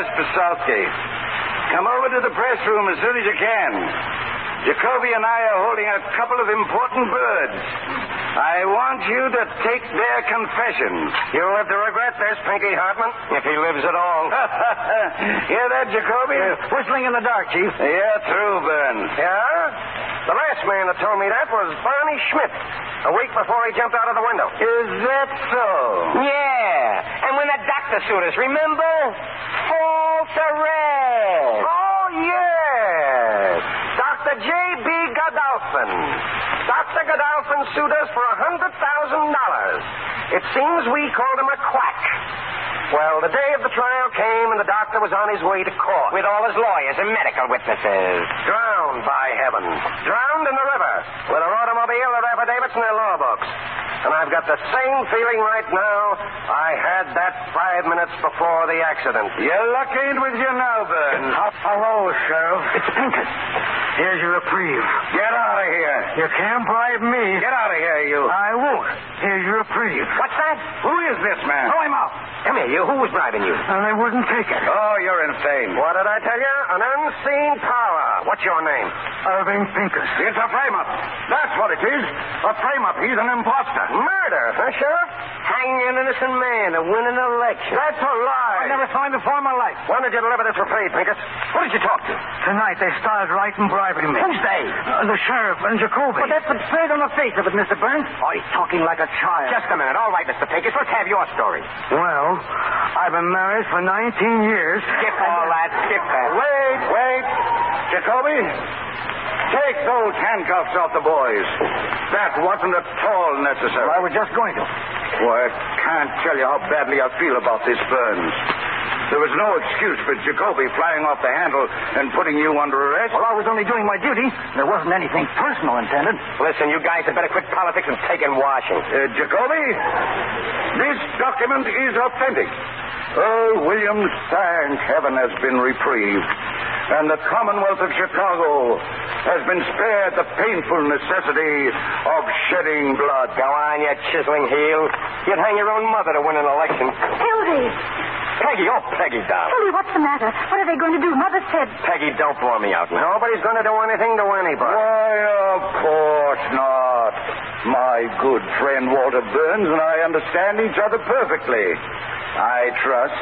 Spasalski. Come over to the press room as soon as you can. Jacoby and I are holding a couple of important birds. I want you to take their confessions. You'll live to regret this, Pinky Hartman, if he lives at all. Hear that, Jacoby? Whistling in the dark, Chief. Yeah, true, Burns. Yeah? The last man that told me that was Barney Schmidt, a week before he jumped out of the window. Is that so? Yeah. And when the doctor sued us, remember? False arrest. Oh, yes. Dr. J.B. Godolphin. Dr. Godolphin sued us for $100,000. It seems we called him a quack. Well, the day of the trial came, and the doctor was on his way to court. With all his lawyers and medical witnesses. Drowned, by heaven. Drowned in the river. With their automobile, their affidavits, and their law books. And I've got the same feeling right now I had that 5 minutes before the accident. Your luck ain't with you now, Burns. Hello, Sheriff. It's Pincus. Here's your reprieve. Get out of here. You can't bribe me. Get out of here, you. I won't. Here's your reprieve. What's that? Who is this man? Throw him out. Come here, you. Who was bribing you? And they wouldn't take it. Oh, you're insane. What did I tell you? An unseen power. What's your name? Irving Pincus. It's a frame-up. That's what it is. A frame-up. He's an imposter. Murder, huh, Sheriff? Hanging an innocent man to win an election. That's a lie. I never saw him before in my life. When did you deliver this reprieve, Pincus? Who did you talk to? Tonight they started writing bribing me. Who's they? The sheriff and Jacoby. But that's the straight on the face of it, Mr. Burns. Oh, he's talking like a child. Just a minute. All right, Mr. Pincus. Let's have your story. Well, I've been married for 19 years. Skip all that. Skip that. Wait. Jacoby, take those handcuffs off the boys. That wasn't at all necessary. Well, I was just going to. Well, I can't tell you how badly I feel about this, Burns. There was no excuse for Jacoby flying off the handle and putting you under arrest. Well, I was only doing my duty. There wasn't anything personal intended. Listen, you guys had better quit politics and take in washing. Jacoby, this document is authentic. Earl Williams, thank heaven, has been reprieved. And the Commonwealth of Chicago has been spared the painful necessity of shedding blood. Go on, you chiseling heel. You'd hang your own mother to win an election. Hildy. Peggy, Peggy, darling. Hildy, what's the matter? What are they going to do? Mother said... Peggy, don't blow me out now. Nobody's going to do anything to anybody. Why, of course not. My good friend Walter Burns and I understand each other perfectly. I trust.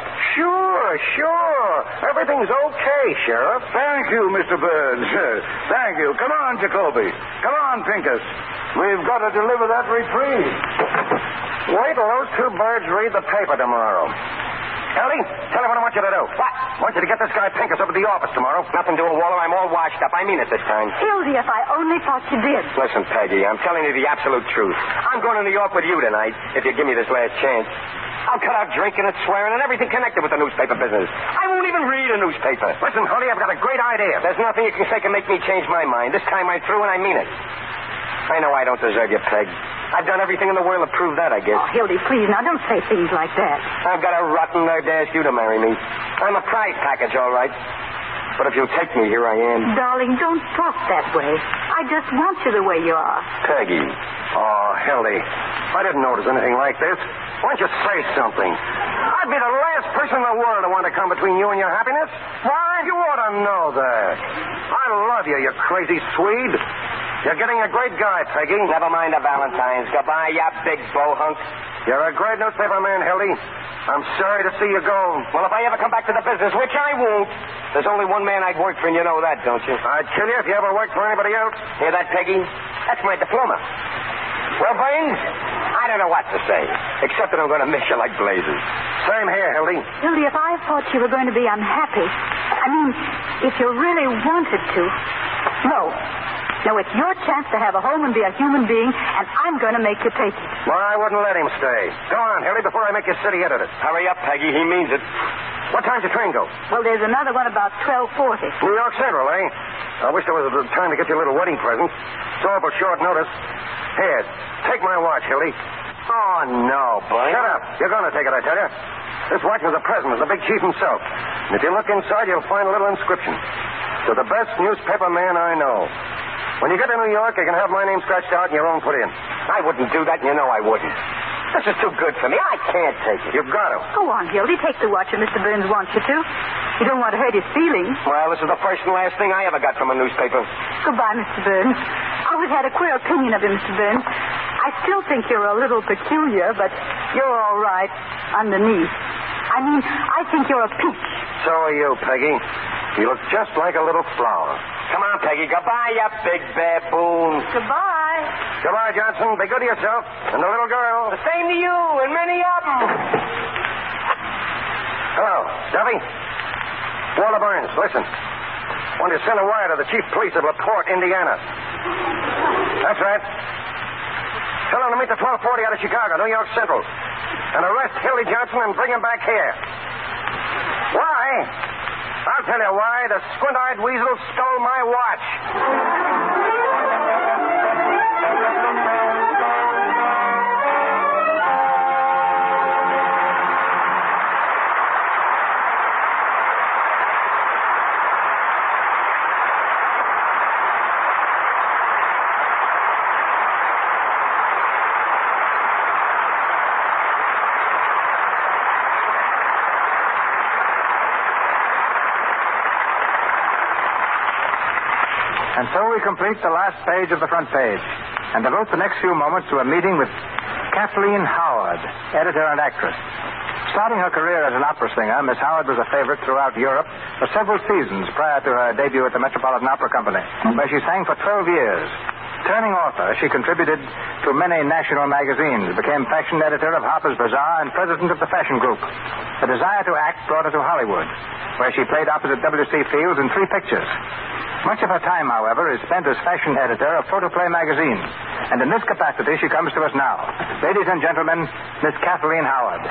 Sure. Everything's okay, Sheriff. Thank you, Mr. Burns. Thank you. Come on, Jacoby. Come on, Pincus. We've got to deliver that reprieve. Wait till those two birds read the paper tomorrow. Ellie, tell her what I want you to do. What? I want you to get this guy Pincus over to the office tomorrow. Nothing doing, Waller. I'm all washed up. I mean it this time. Hildy, if I only thought you did. Listen, Peggy, I'm telling you the absolute truth. I'm going to New York with you tonight, if you give me this last chance. I'll cut out drinking and swearing and everything connected with the newspaper business. I won't even read a newspaper. Listen, Holly, I've got a great idea. There's nothing you can say can make me change my mind. This time I'm through and I mean it. I know I don't deserve you, Peg. I've done everything in the world to prove that, I guess. Oh, Hildy, please, now don't say things like that. I've got a rotten nerve to ask you to marry me. I'm a prize package, all right. But if you'll take me, here I am. Darling, don't talk that way. I just want you the way you are. Peggy. Oh, Hildy, I didn't notice anything like this. Why don't you say something? I'd be the last person in the world to want to come between you and your happiness. Why? You ought to know that. I love you, you crazy Swede. You're getting a great guy, Peggy. Never mind the Valentines. Goodbye, you big bohunk. You're a great newspaper man, Hildy. I'm sorry to see you go. Well, if I ever come back to the business, which I won't, there's only one man I'd work for, and you know that, don't you? I'd kill you if you ever worked for anybody else. Hear that, Peggy? That's my diploma. Well, Burns, I don't know what to say, except that I'm going to miss you like blazes. Same here, Hildy. Hildy, if I thought you were going to be unhappy, I mean, if you really wanted to. No, it's your chance to have a home and be a human being, and I'm going to make you take it. Well, I wouldn't let him stay. Go on, Hildy, before I make you city editor. Hurry up, Peggy. He means it. What time's the train go? Well, there's another one about 12:40. New York Central, eh? I wish there was time to get you a little wedding present. It's awful short notice. Here, take my watch, Hildy. Oh, no, Burns. Shut up. You're going to take it, I tell you. This watch was a present of the big chief himself. And if you look inside, you'll find a little inscription. To the best newspaper man I know. When you get to New York, you can have my name scratched out and your own put in. I wouldn't do that, and you know I wouldn't. This is too good for me. I can't take it. You've got to. Go on, Gildy. Take the watch if Mr. Burns wants you to. You don't want to hurt his feelings. Well, this is the first and last thing I ever got from a newspaper. Goodbye, Mr. Burns. I always had a queer opinion of you, Mr. Burns. I still think you're a little peculiar, but you're all right underneath. I mean, I think you're a peach. So are you, Peggy. You look just like a little flower. Come on, Peggy. Goodbye, you big baboon. Goodbye. Goodbye, Johnson. Be good to yourself and the little girl. The same to you and many of them. Hello, Duffy. Walter Burns, listen. Want to send a wire to the chief police of LaPorte, Indiana. That's right. Tell him to meet the 1240 out of Chicago, New York Central. And arrest Hildy Johnson and bring him back here. Why? I'll tell you why. The squint-eyed weasel stole my watch. And so we complete the last page of the front page and devote the next few moments to a meeting with Kathleen Howard, editor and actress. Starting her career as an opera singer, Miss Howard was a favorite throughout Europe for several seasons prior to her debut at the Metropolitan Opera Company, where she sang for 12 years. Turning author, she contributed to many national magazines, became fashion editor of Harper's Bazaar and president of the fashion group. The desire to act brought her to Hollywood, where she played opposite W.C. Fields in 3 pictures. Much of her time, however, is spent as fashion editor of Photoplay magazine. And in this capacity, she comes to us now. Ladies and gentlemen, Miss Kathleen Howard.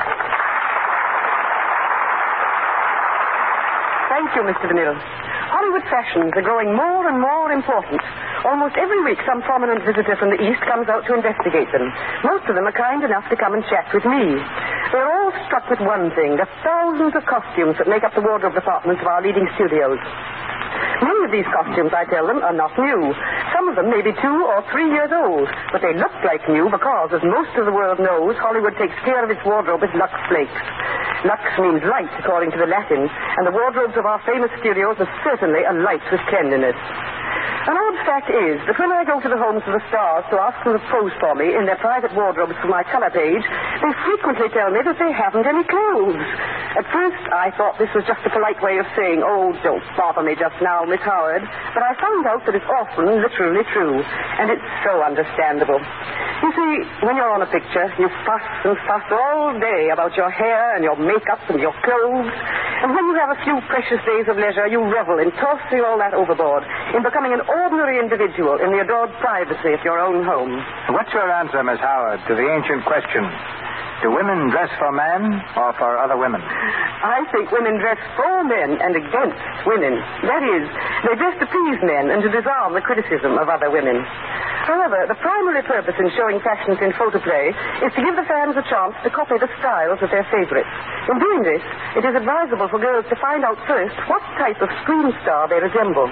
Thank you, Mr. Vanille. Hollywood fashions are growing more and more important. Almost every week, some prominent visitor from the East comes out to investigate them. Most of them are kind enough to come and chat with me. They're all struck with one thing, the thousands of costumes that make up the wardrobe departments of our leading studios. Many of these costumes, I tell them, are not new. Some of them may be 2 or 3 years old, but they look like new because, as most of the world knows, Hollywood takes care of its wardrobe with Lux Flakes. Lux means light, according to the Latin, and the wardrobes of our famous studios are certainly alight with cleanliness. An odd fact is that when I go to the homes of the stars to ask them to pose for me in their private wardrobes for my color page, they frequently tell me that they haven't any clothes. At first, I thought this was just a polite way of saying, "Oh, don't bother me just now, Miss Howard." But I found out that it's often literally true, and it's so understandable. You see, when you're on a picture, you fuss and fuss all day about your hair and your makeup and your clothes. And when you have a few precious days of leisure, you revel in tossing all that overboard, in becoming an ordinary individual in the adored privacy of your own home. What's your answer, Miss Howard, to the ancient question? Do women dress for men or for other women? I think women dress for men and against women. That is, they dress to please men and to disarm the criticism of other women. However, the primary purpose in showing fashions in photoplay is to give the fans a chance to copy the styles of their favorites. In doing this, it is advisable for girls to find out first what type of screen star they resemble.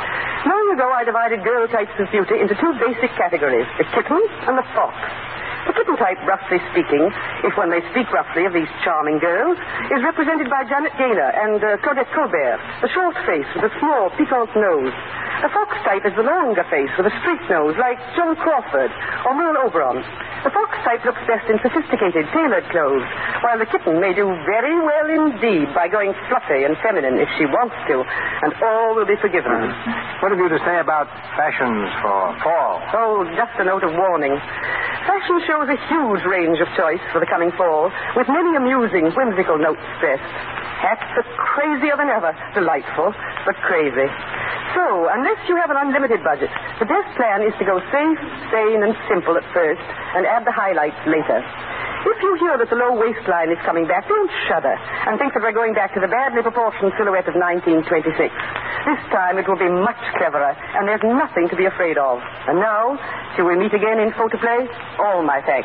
Long ago, I divided girl types of beauty into 2 basic categories, the kitten and the fox. The kitten type, roughly speaking, if one may speak roughly of these charming girls, is represented by Janet Gaynor and Claudette Colbert, the short face with a small, piquant nose. The fox type is the longer face with a straight nose, like Joan Crawford or Merle Oberon. The fox type looks best in sophisticated, tailored clothes, while the kitten may do very well indeed by going fluffy and feminine if she wants to, and all will be forgiven. What have you to say about fashions for fall? Oh, just a note of warning. Fashion shows a huge range of choice for the coming fall, with many amusing, whimsical notes stressed. Hats are crazier than ever. Delightful, but crazy. So, unless you have an unlimited budget, the best plan is to go safe, sane, and simple at first, and add the highlights later. If you hear that the low waistline is coming back, don't shudder and think that we're going back to the badly proportioned silhouette of 1926. This time it will be much cleverer, and there's nothing to be afraid of. And now, till we meet again in Photoplay, all my thanks.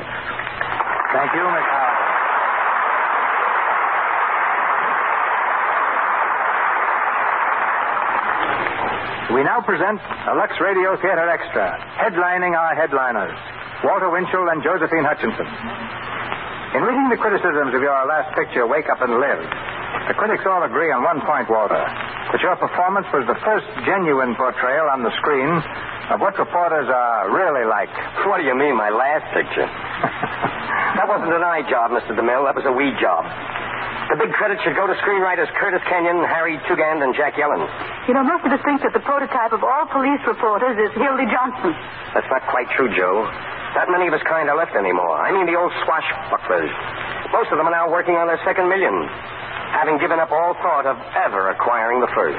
Thank you, Miss Howard. We now present a Lux Radio Theater Extra, headlining our headliners, Walter Winchell and Josephine Hutchinson. In reading the criticisms of your last picture, Wake Up and Live, the critics all agree on one point, Walter, that your performance was the first genuine portrayal on the screen of what reporters are really like. What do you mean, my last picture? That wasn't an eye job, Mr. DeMille. That was a we job. The big credit should go to screenwriters Curtis Kenyon, Harry Tugand, and Jack Yellen. You know, most of us think that the prototype of all police reporters is Hildy Johnson. That's not quite true, Joe. Not many of us kind are left anymore. I mean the old swashbucklers. Most of them are now working on their second million, having given up all thought of ever acquiring the first.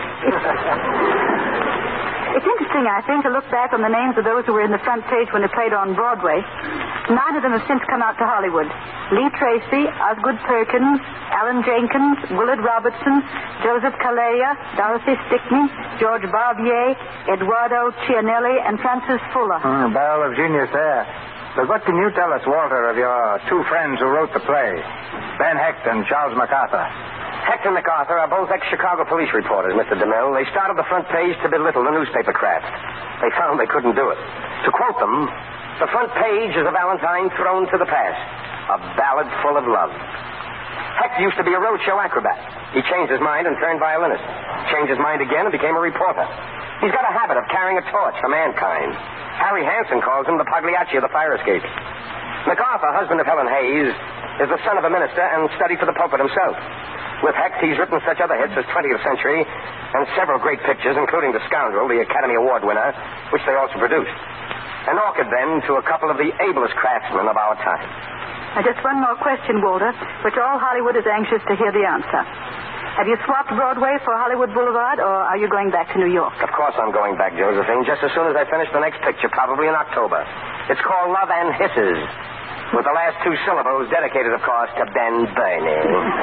It's interesting, I think, to look back on the names of those who were in the front page when they played on Broadway. 9 of them have since come out to Hollywood. Lee Tracy, Osgood Perkins, Alan Jenkins, Willard Robertson, Joseph Calleja, Dorothy Stickney, George Barbier, Eduardo Cianelli, and Francis Fuller. Barrel of genius there. But what can you tell us, Walter, of your two friends who wrote the play, Ben Hecht and Charles MacArthur? Hecht and MacArthur are both ex-Chicago police reporters, Mr. DeMille. They started the front page to belittle the newspaper craft. They found they couldn't do it. To quote them, the front page is a valentine thrown to the past, a ballad full of love. Hecht used to be a roadshow acrobat. He changed his mind and turned violinist. Changed his mind again and became a reporter. He's got a habit of carrying a torch for mankind. Harry Hansen calls him the Pagliacci of the fire escape. MacArthur, husband of Helen Hayes, is the son of a minister and studied for the pulpit himself. With Hecht, he's written such other hits as 20th Century and several great pictures, including The Scoundrel, the Academy Award winner, which they also produced. An orchid, then, to a couple of the ablest craftsmen of our time. Just one more question, Walter, which all Hollywood is anxious to hear the answer. Have you swapped Broadway for Hollywood Boulevard, or are you going back to New York? Of course I'm going back, Josephine, just as soon as I finish the next picture, probably in October. It's called Love and Hisses, with the last 2 syllables dedicated, of course, to Ben Burney.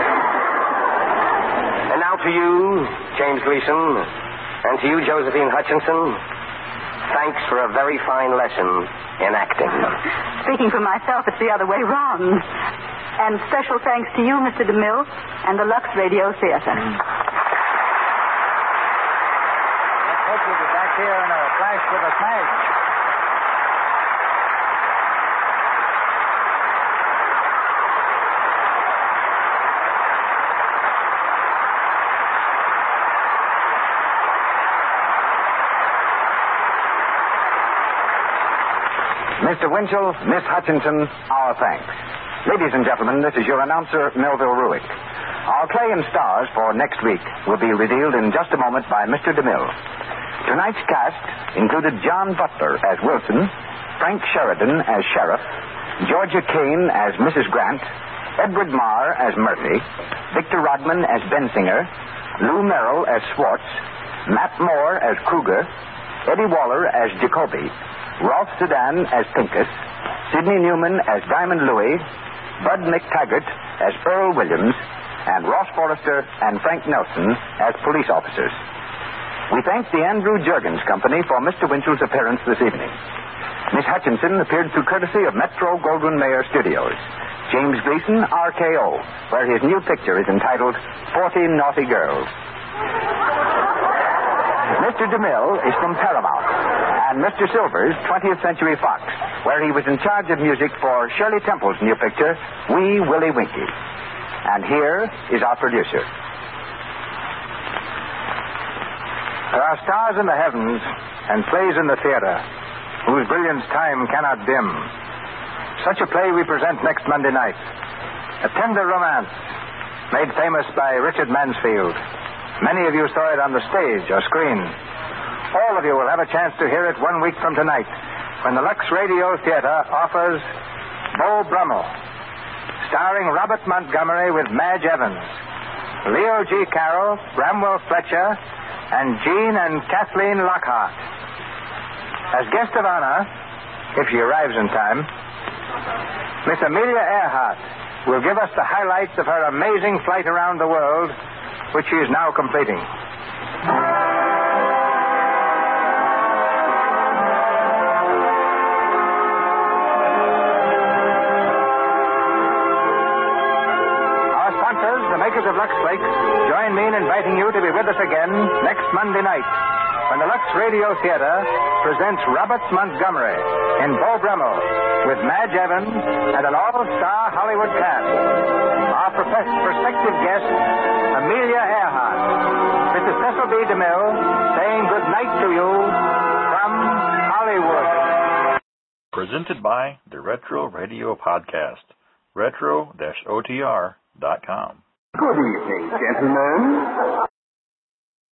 And now to you, James Gleason, and to you, Josephine Hutchinson, thanks for a very fine lesson in acting. Speaking for myself, it's the other way round. And special thanks to you, Mr. DeMille, and the Lux Radio Theater. Let's hope you'll be back here in a flash with a smash. Mr. Winchell, Miss Hutchinson, our thanks. Ladies and gentlemen, this is your announcer, Melville Ruick. Our play and stars for next week will be revealed in just a moment by Mr. DeMille. Tonight's cast included John Butler as Wilson, Frank Sheridan as Sheriff, Georgia Kane as Mrs. Grant, Edward Marr as Murphy, Victor Rodman as Bensinger, Lou Merrill as Swartz, Matt Moore as Kruger, Eddie Waller as Jacoby, Rolf Sedan as Pincus, Sidney Newman as Diamond Louis, Bud McTaggart as Earl Williams, and Ross Forrester and Frank Nelson as police officers. We thank the Andrew Juergens Company for Mr. Winchell's appearance this evening. Miss Hutchinson appeared through courtesy of Metro Goldwyn Mayer Studios. James Gleason, RKO, where his new picture is entitled 40 Naughty Girls. Mr. DeMille is from Paramount, and Mr. Silvers, 20th Century Fox, where he was in charge of music for Shirley Temple's new picture, Wee Willie Winkie. And here is our producer. There are stars in the heavens and plays in the theater whose brilliance time cannot dim. Such a play we present next Monday night. A tender romance made famous by Richard Mansfield. Many of you saw it on the stage or screen. All of you will have a chance to hear it 1 week from tonight when the Lux Radio Theater offers Beau Brummel, starring Robert Montgomery with Madge Evans, Leo G. Carroll, Bramwell Fletcher, and Jean and Kathleen Lockhart. As guest of honor, if she arrives in time, Miss Amelia Earhart will give us the highlights of her amazing flight around the world, which she is now completing. Our sponsors, the makers of Lux Flakes, join me in inviting you to be with us again next Monday night when the Lux Radio Theater presents Robert Montgomery in Beau Brummel, with Madge Evans and an all-star Hollywood cast. Our prospective guest, Amelia Earhart. Mrs. Cecil B. DeMille saying good night to you from Hollywood. Presented by the Retro Radio Podcast, retro-otr.com. Good evening, gentlemen.